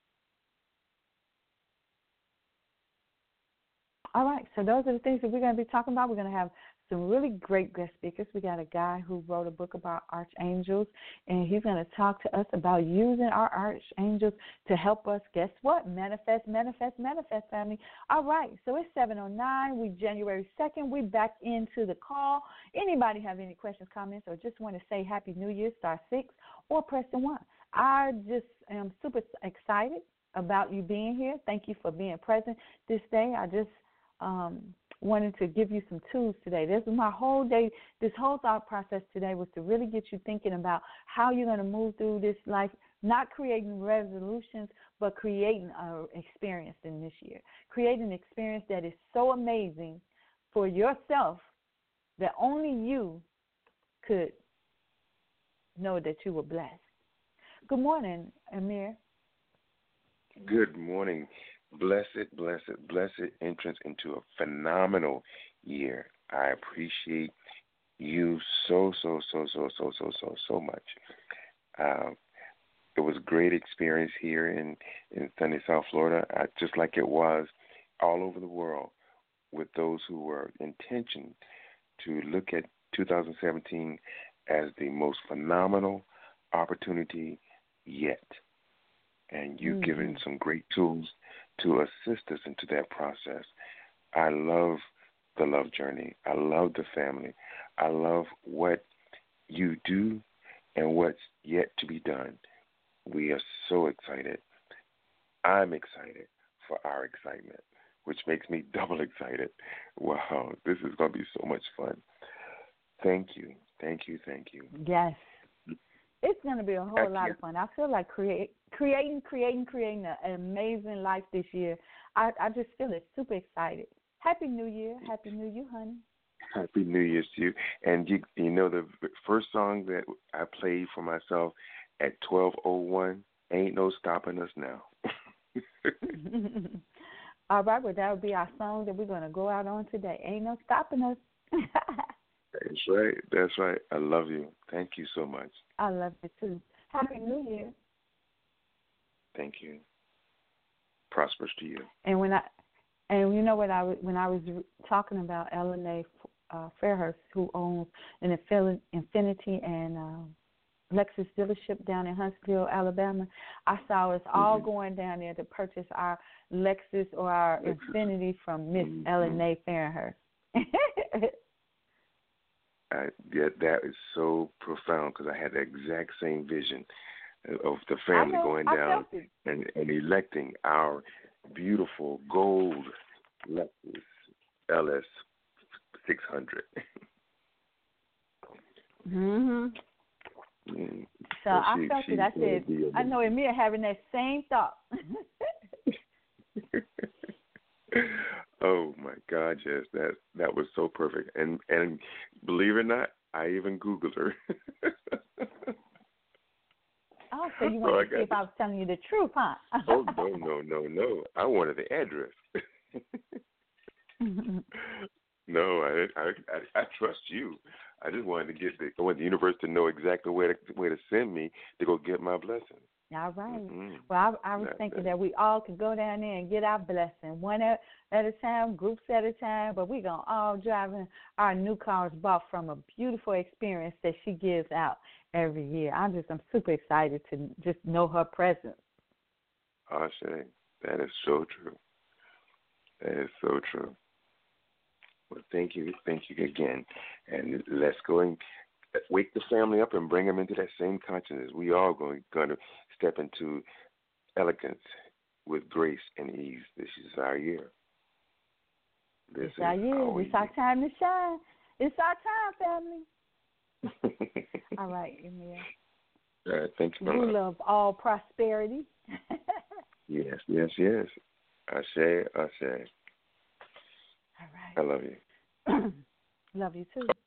All right, so those are the things that we're going to be talking about. We're going to have some really great guest speakers. We got a guy who wrote a book about archangels, and he's going to talk to us about using our archangels to help us, guess what? Manifest, family. All right, so it's 7:09. We January 2nd. We back into the call. Anybody have any questions, comments, or just want to say Happy New Year, star 6, or press the 1. I just am super excited about you being here. Thank you for being present this day. I just wanted to give you some tools today. This is my whole day. This whole thought process today was to really get you thinking about how you're going to move through this life, not creating resolutions, but creating an experience in this year. Creating an experience that is so amazing for yourself that only you could know that you were blessed. Good morning, Amir. Good morning. Blessed entrance into a phenomenal year. I appreciate you so much. It was a great experience here in sunny South Florida, just like it was all over the world, with those who were intention to look at 2017 as the most phenomenal opportunity yet. And you've given some great tools to assist us into that process. I love the love journey. I love the family. I love what you do and what's yet to be done. We are so excited. I'm excited for our excitement, which makes me double excited. Wow, this is going to be so much fun. Thank you. Thank you. Thank you. Yes. It's going to be a whole lot of fun. I feel like creating an amazing life this year. I just feel it, super excited. Happy New Year. Happy New Year, honey. Happy New Year's to you. And you know the first song that I played for myself at 12:01, Ain't No Stopping Us Now. All right, well, that will be our song that we're going to go out on today. Ain't No Stopping Us. That's right. That's right. I love you. Thank you so much. I love you, too. Happy New Year. Thank you. Prosperous to you. And you know what, when I was talking about LNA Fairhurst, who owns an Infinity and Lexus dealership down in Huntsville, Alabama, I saw us all going down there to purchase our Lexus or our Infinity from Miss LNA Fairhurst. That is so profound because I had the exact same vision of the family going down and electing our beautiful gold Lexus LS 600. So I felt it. I said, I know Amir having that same thought. Oh my God, yes, that was so perfect. And believe it or not, I even Googled her. Oh, so you wanted to see if I was telling you the truth, huh? Oh no! I wanted the address. No, I trust you. I just wanted to I want the universe to know exactly where to send me to go get my blessing. All right. Well, I was thinking that we all could go down there and get our blessing, one at a time, groups at a time, but we're going to all drive in our new cars bought from a beautiful experience that she gives out every year. I'm super excited to just know her presence. Ashe, that is so true. That is so true. Well, thank you again. And let's go and wake the family up and bring them into that same consciousness. We are going to step into elegance with grace and ease. This is our year. It's our year. It's our time to shine. It's our time, family. All right, Emil. All right, thank you. Rule of all prosperity. Yes. Ashe. All right. I love you. Love you too.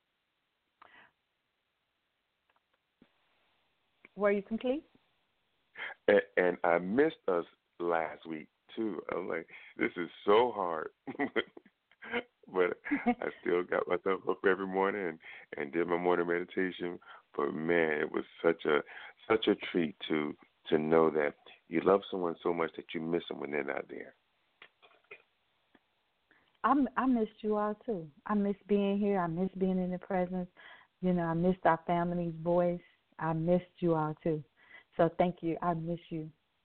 Were you complete? And I missed us last week too. I'm like, this is so hard. But I still got myself up every morning and did my morning meditation. But man, it was such a treat to know that you love someone so much that you miss them when they're not there. I missed you all too. I miss being here. I miss being in the presence. I missed our family's voice. I missed you all too. So thank you. I miss you.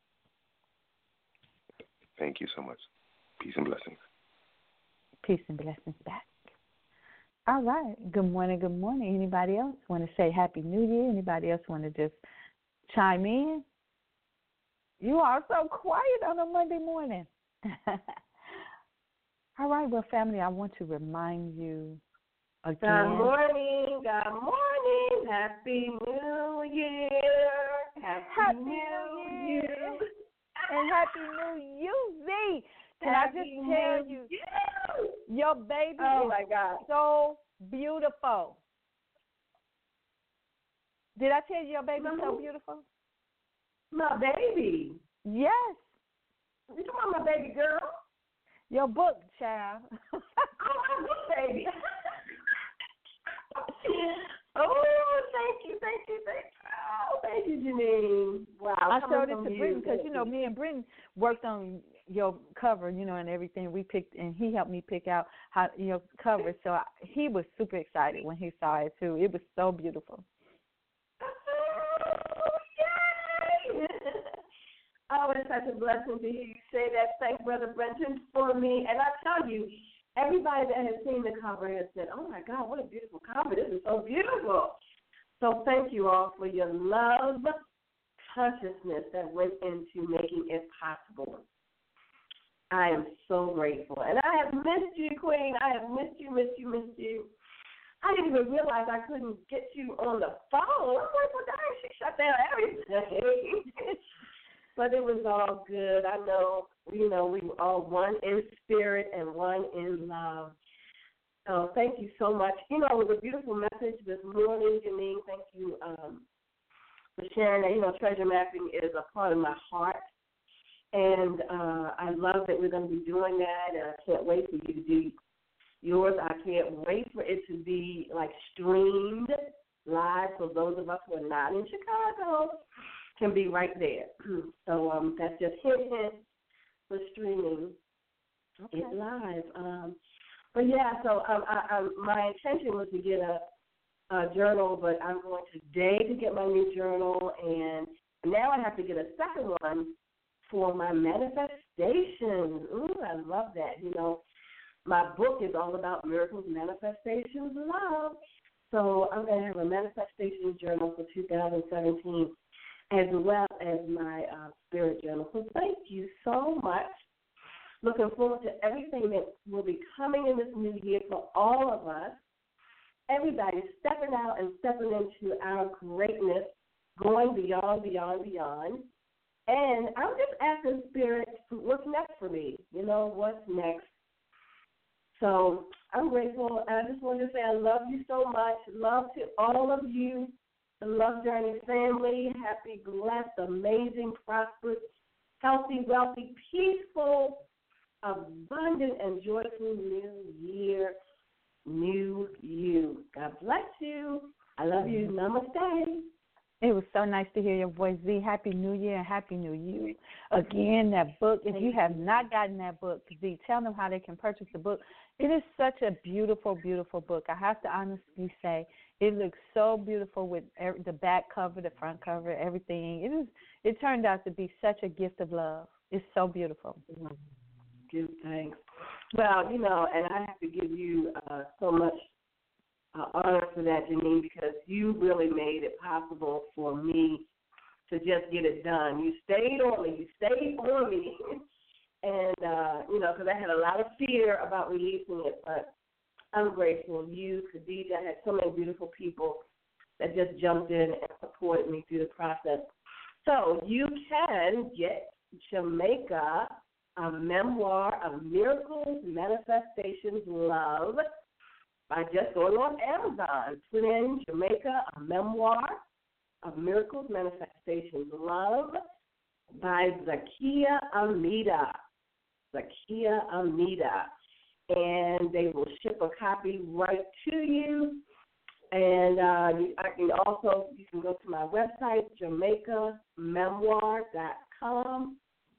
Thank you so much. Peace and blessings. Peace and blessings back. All right. Good morning. Anybody else want to say Happy New Year? Anybody else want to just chime in? You are so quiet on a Monday morning. All right. Well, family, I want to remind you again. Good morning. Happy New Year. Happy New Year. And Happy New You, Z. Can I just tell you, your baby is so beautiful. Did I tell you your baby is so beautiful? My baby? Yes. You talking about my baby girl? Your book, child. Oh, my book, baby. Oh, thank you. Oh, thank you, Janine. Wow. I showed it to Britton because, me and Britton worked on your cover, and everything. We picked, and he helped me pick out how your cover. So he was super excited when he saw it too. It was so beautiful. Oh, yay! Oh, it's such a blessing to hear you say that. Thank Brother Brenton for me. And I tell you, everybody that has seen the cover has said, "Oh my God, what a beautiful cover! This is so beautiful." So thank you all for your love, consciousness that went into making it possible. I am so grateful. And I have missed you, Queen. I have missed you. I didn't even realize I couldn't get you on the phone. I'm like, well, dang, she shut down everything. But it was all good. I know, we were all one in spirit and one in love. So thank you so much. It was a beautiful message this morning, Janine. Thank you for sharing that. Treasure mapping is a part of my heart. And I love that we're going to be doing that. And I can't wait for you to do yours. I can't wait for it to be, streamed live so those of us who are not in Chicago can be right there. So that's just hint for streaming it live. But yeah, so my intention was to get a journal, but I'm going today to get my new journal, and now I have to get a second one for my manifestations. Ooh, I love that. My book is all about miracles, manifestations, love. So I'm going to have a manifestation journal for 2017 as well as my spirit journal. So thank you so much. Looking forward to everything that will be coming in this new year for all of us. Everybody stepping out and stepping into our greatness, going beyond, beyond, beyond. And I'm just asking Spirit, what's next for me? What's next? So I'm grateful. I just want to say I love you so much. Love to all of you, the Love Journey family. Happy, blessed, amazing, prosperous, healthy, wealthy, peaceful, abundant, and joyful new year, new you. God bless you. I love you. Namaste. It was so nice to hear your voice, Z. Happy New Year and Happy New You. Again, that book, if you have not gotten that book, Z, tell them how they can purchase the book. It is such a beautiful, beautiful book. I have to honestly say it looks so beautiful with the back cover, the front cover, everything. It turned out to be such a gift of love. It's so beautiful. Give thanks. Well, and I have to give you so much honor for that, Janine, because you really made it possible for me to just get it done. You stayed on me. And, because I had a lot of fear about releasing it, but I'm grateful. You, Khadija, had so many beautiful people that just jumped in and supported me through the process. So you can get Jamaica, a memoir of miracles, manifestations, love, by just going on Amazon. Put in Jamaica, a memoir of miracles, manifestations, love, by Zakia Amida. And they will ship a copy right to you. And you can go to my website, JamaicaMemoir.com,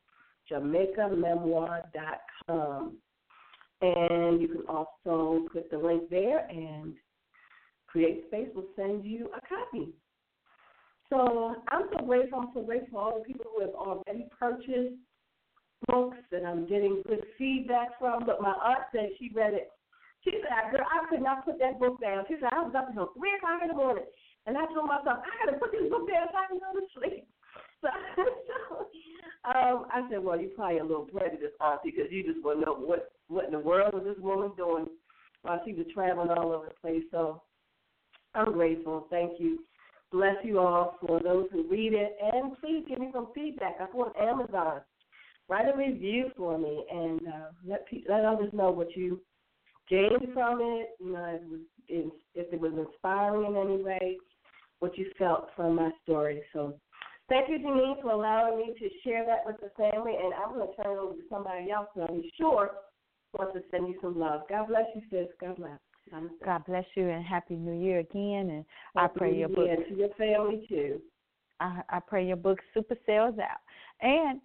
JamaicaMemoir.com. And you can also click the link there, and Create Space will send you a copy. So I'm so grateful. For all the people who have already purchased books that I'm getting good feedback from. But my aunt said she read it. She said, "Girl, I could not put that book down." She said, "I was up until 3 o'clock in the morning, and I told myself, I got to put this book down so I can go to sleep." So I said, "Well, you're probably a little prejudiced, Auntie, because you just want to know what in the world was this woman doing while she was traveling all over the place." So I'm grateful. Thank you. Bless you all for those who read it. And please give me some feedback. I'm on Amazon. Write a review for me and let others know what you gained from it, if it was inspiring in any way, what you felt from my story. So thank you, Janine, for allowing me to share that with the family. And I'm going to turn it over to somebody else who I'm sure wants to send you some love. God bless you, sis. God bless. God bless you, and Happy New Year again. And I pray your book. And to your family, too. I pray your book super sells out. And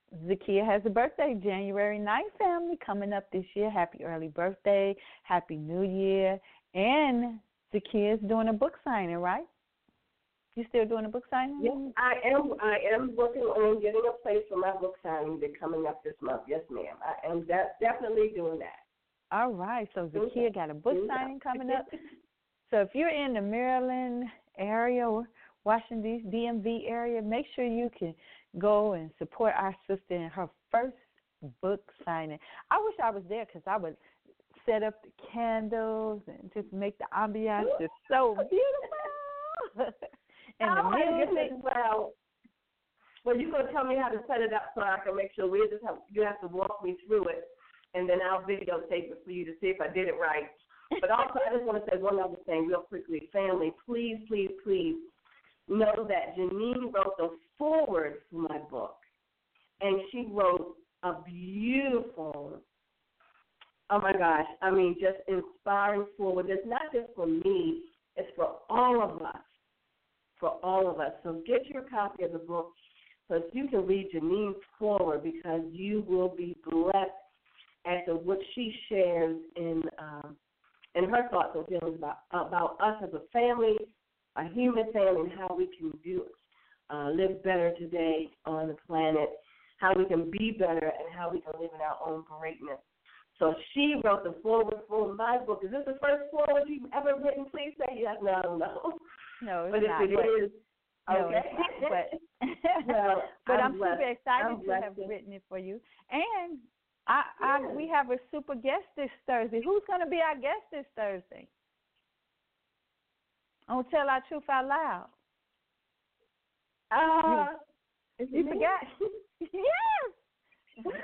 Zakia has a birthday, January 9th, family, coming up this year. Happy early birthday. Happy New Year. And Zakia is doing a book signing, right? You still doing a book signing? Yes, I am. I am working on getting a place for my book signing that's coming up this month. Yes, ma'am. I am definitely doing that. All right. So Zakia got a book signing coming up. So if you're in the Maryland area or Washington, DMV area, make sure you can go and support our sister in her first book signing. I wish I was there because I would set up the candles and just make the ambiance just so beautiful. And the music. Well, you're going to tell me how to set it up so I can make sure you have to walk me through it, and then I'll videotape it for you to see if I did it right. But also, I just want to say one other thing real quickly. Family, please, please, please know that Janine wrote the foreword for my book, and she wrote a beautiful, oh, my gosh, I mean, just inspiring foreword. It's not just for me. It's for all of us. For all of us. So get your copy of the book so that you can read Janine's foreword, because you will be blessed as to what she shares in her thoughts and feelings about us as a family, a human family, and how we can live better today on the planet, how we can be better, and how we can live in our own greatness. So she wrote the foreword for my book. Is this the first foreword you've ever written? Please say yes. No, I don't know. No, it's but not. If it is, no, okay. But I'm super excited to have written it for you. And we have a super guest this Thursday. Who's going to be our guest this Thursday? On Tell Our Truth Out Loud. You forgot? Yes.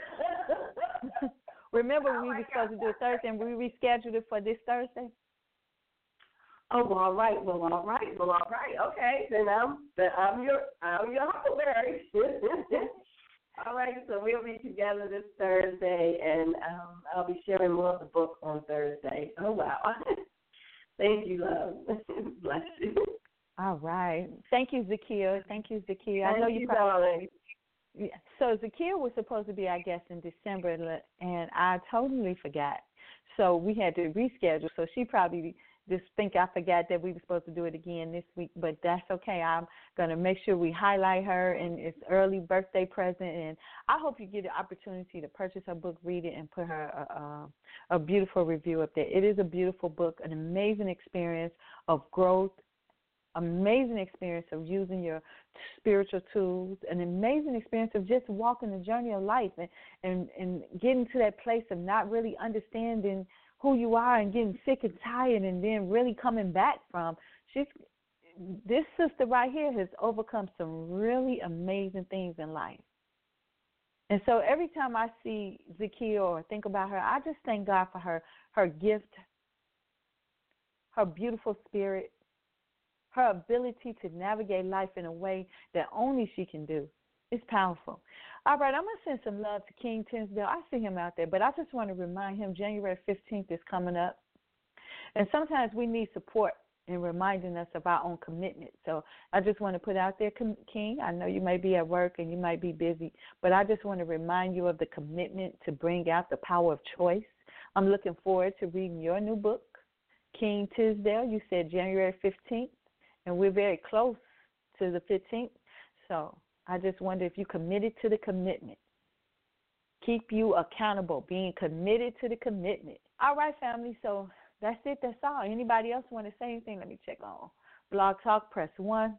Remember, we were supposed to do it Thursday, and we rescheduled it for this Thursday. Oh, well, all right. Okay, then I'm your huckleberry. All right, so we'll be together this Thursday, and I'll be sharing more of the book on Thursday. Oh, wow. Thank you, love. Bless you. All right. Thank you, Zakia. I know you probably. Yeah. So Zakia was supposed to be our guest in December, and I totally forgot. So we had to reschedule. So she probably just think I forgot that we were supposed to do it again this week, but that's okay. I'm going to make sure we highlight her and it's early birthday present, and I hope you get the opportunity to purchase her book, read it, and put her a beautiful review up there. It is a beautiful book, an amazing experience of growth, amazing experience of using your spiritual tools, an amazing experience of just walking the journey of life and getting to that place of not really understanding who you are and getting sick and tired and then really coming back from. This sister right here has overcome some really amazing things in life. And so every time I see Zakia or think about her, I just thank God for her gift, her beautiful spirit, her ability to navigate life in a way that only she can do. It's powerful. All right, I'm going to send some love to King Tinsdale. I see him out there, but I just want to remind him January 15th is coming up. And sometimes we need support in reminding us of our own commitment. So I just want to put out there, King, I know you may be at work and you might be busy, but I just want to remind you of the commitment to bring out the power of choice. I'm looking forward to reading your new book, King Tisdale. You said January 15th, and we're very close to the 15th. So I just wonder if you committed to the commitment. Keep you accountable, being committed to the commitment. All right, family, so that's it. That's all. Anybody else want to say anything? Let me check on Blog Talk, press 1.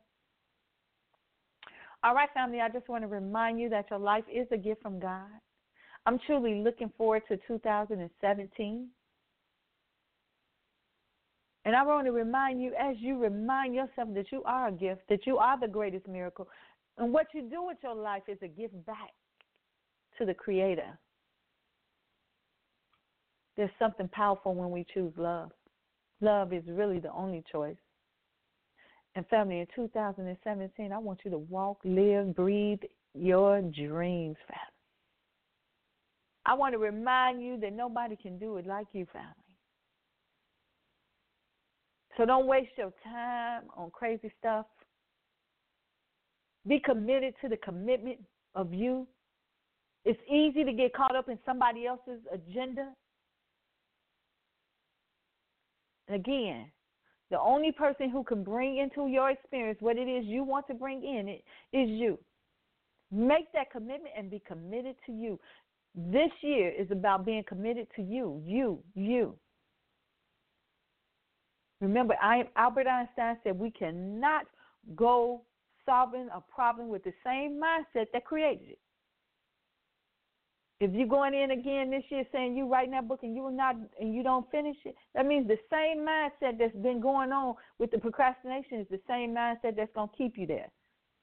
All right, family, I just want to remind you that your life is a gift from God. I'm truly looking forward to 2017. And I want to remind you, as you remind yourself that you are a gift, that you are the greatest miracle, and what you do with your life is a gift back to the Creator. There's something powerful when we choose love. Love is really the only choice. And family, in 2017, I want you to walk, live, breathe your dreams, family. I want to remind you that nobody can do it like you, family. So don't waste your time on crazy stuff. Be committed to the commitment of you It's easy to get caught up in somebody else's agenda. And again, the only person who can bring into your experience what it is you want to bring in it is you. Make that commitment and be committed to you. This year is about being committed to you, you. Remember, Albert Einstein said we cannot go solving a problem with the same mindset that created it. If you're going in again this year saying you writing that book and you don't finish it, that means the same mindset that's been going on with the procrastination is the same mindset that's going to keep you there.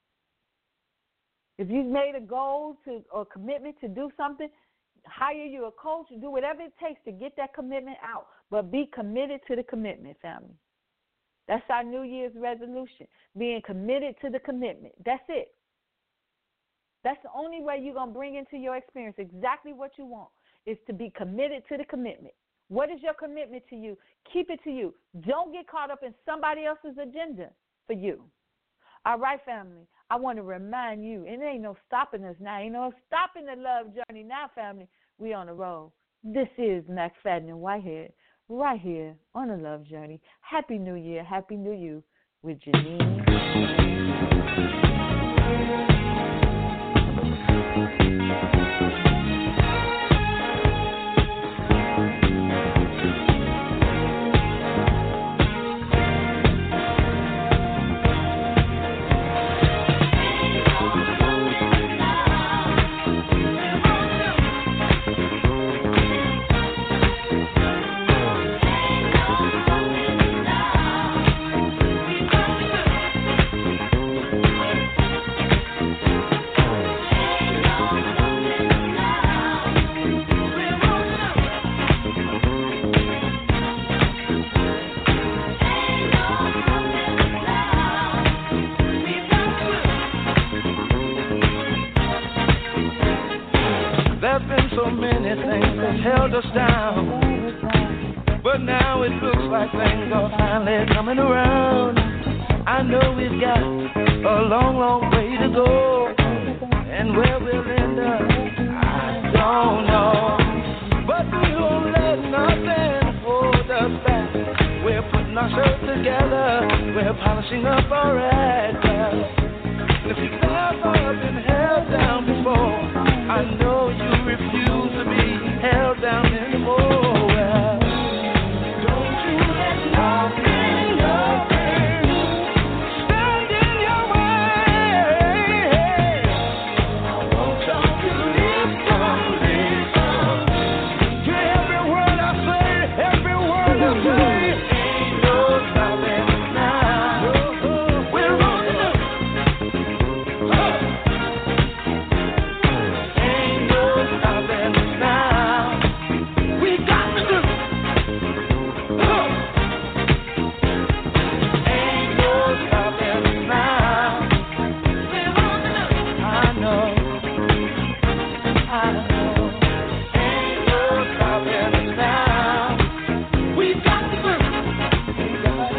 If you've made a goal or commitment to do something, hire you a coach, do whatever it takes to get that commitment out, but be committed to the commitment, family. That's our New Year's resolution, being committed to the commitment. That's it. That's the only way you're going to bring into your experience exactly what you want, is to be committed to the commitment. What is your commitment to you? Keep it to you. Don't get caught up in somebody else's agenda for you. All right, family, I want to remind you, and there ain't no stopping us now. Ain't no stopping the love journey now, family. We on the road. This is Max Fadden and Whitehead right here on the love journey. Happy New Year. Happy New You with Janine. Held us down, but now it looks like things are finally coming around. I know we've got a long, long way to go, and where we'll end up, I don't know. But we won't let nothing hold us back. We're putting ourselves together, we're polishing up our act. And if you've never been held down before, I know you refuse to be held down anymore. Well, don't you let nothing stand in your way. I want you to listen to every word I say, every word I say. Ain't no stopping now. We're on the move. Ain't no stopping now. We got to do. Ain't no stopping now. We're on the move. I know. Ain't no stopping now. We got to do. We got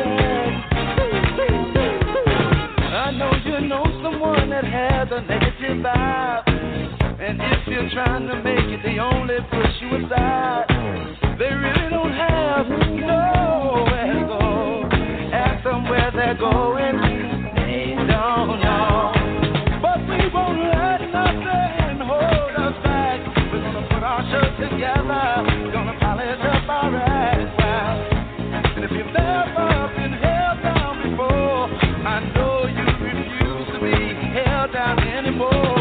it. I know you know someone that has a negative vibe. And if you're trying to make it, they only push you aside. They really don't have nowhere to go. Ask them where they're going, they don't know. But we won't let nothing hold us back. We're gonna put our shirts together, we're gonna polish up our act. And if you've never been held down before, I know you refuse to be held down anymore.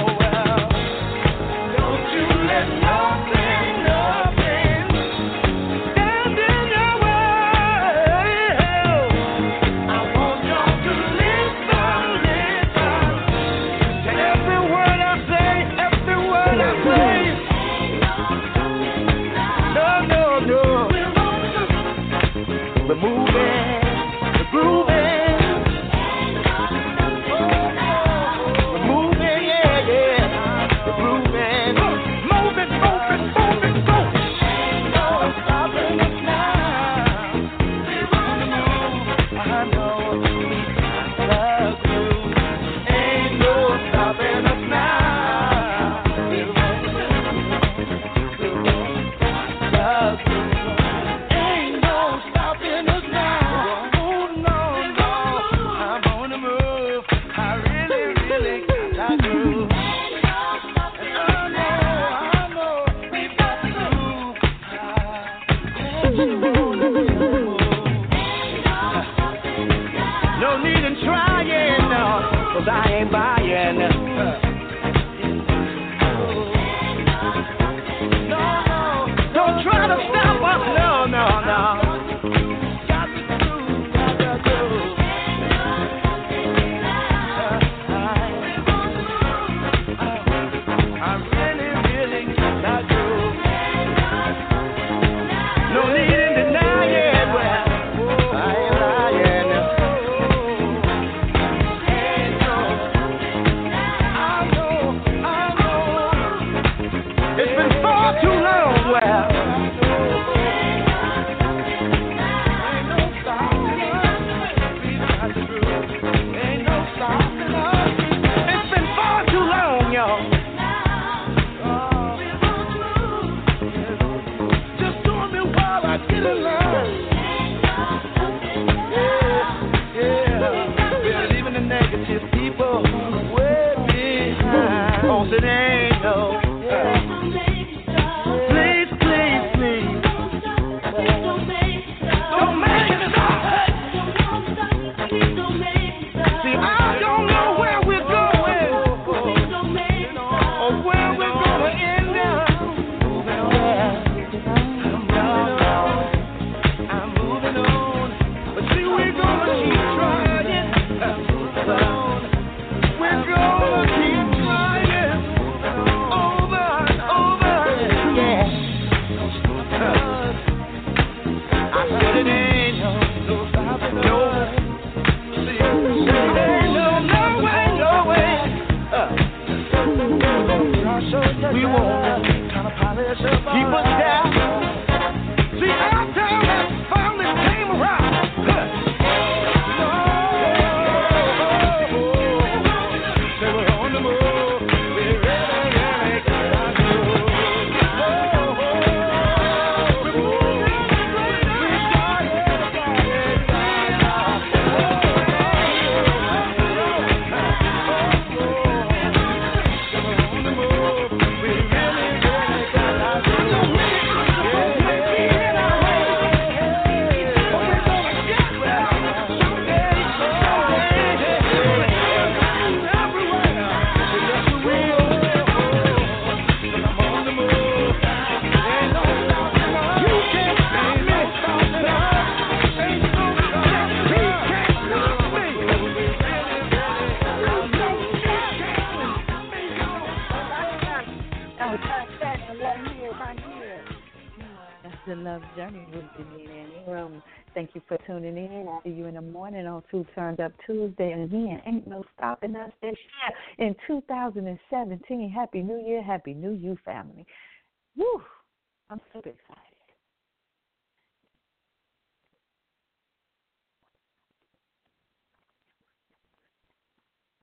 The Love Journey with Janine Ingram. Thank you for tuning in. I'll see you in the morning on Two Turned Up Tuesday. And again, ain't no stopping us this year in 2017. Happy New Year. Happy New You, family. Woo! I'm super excited.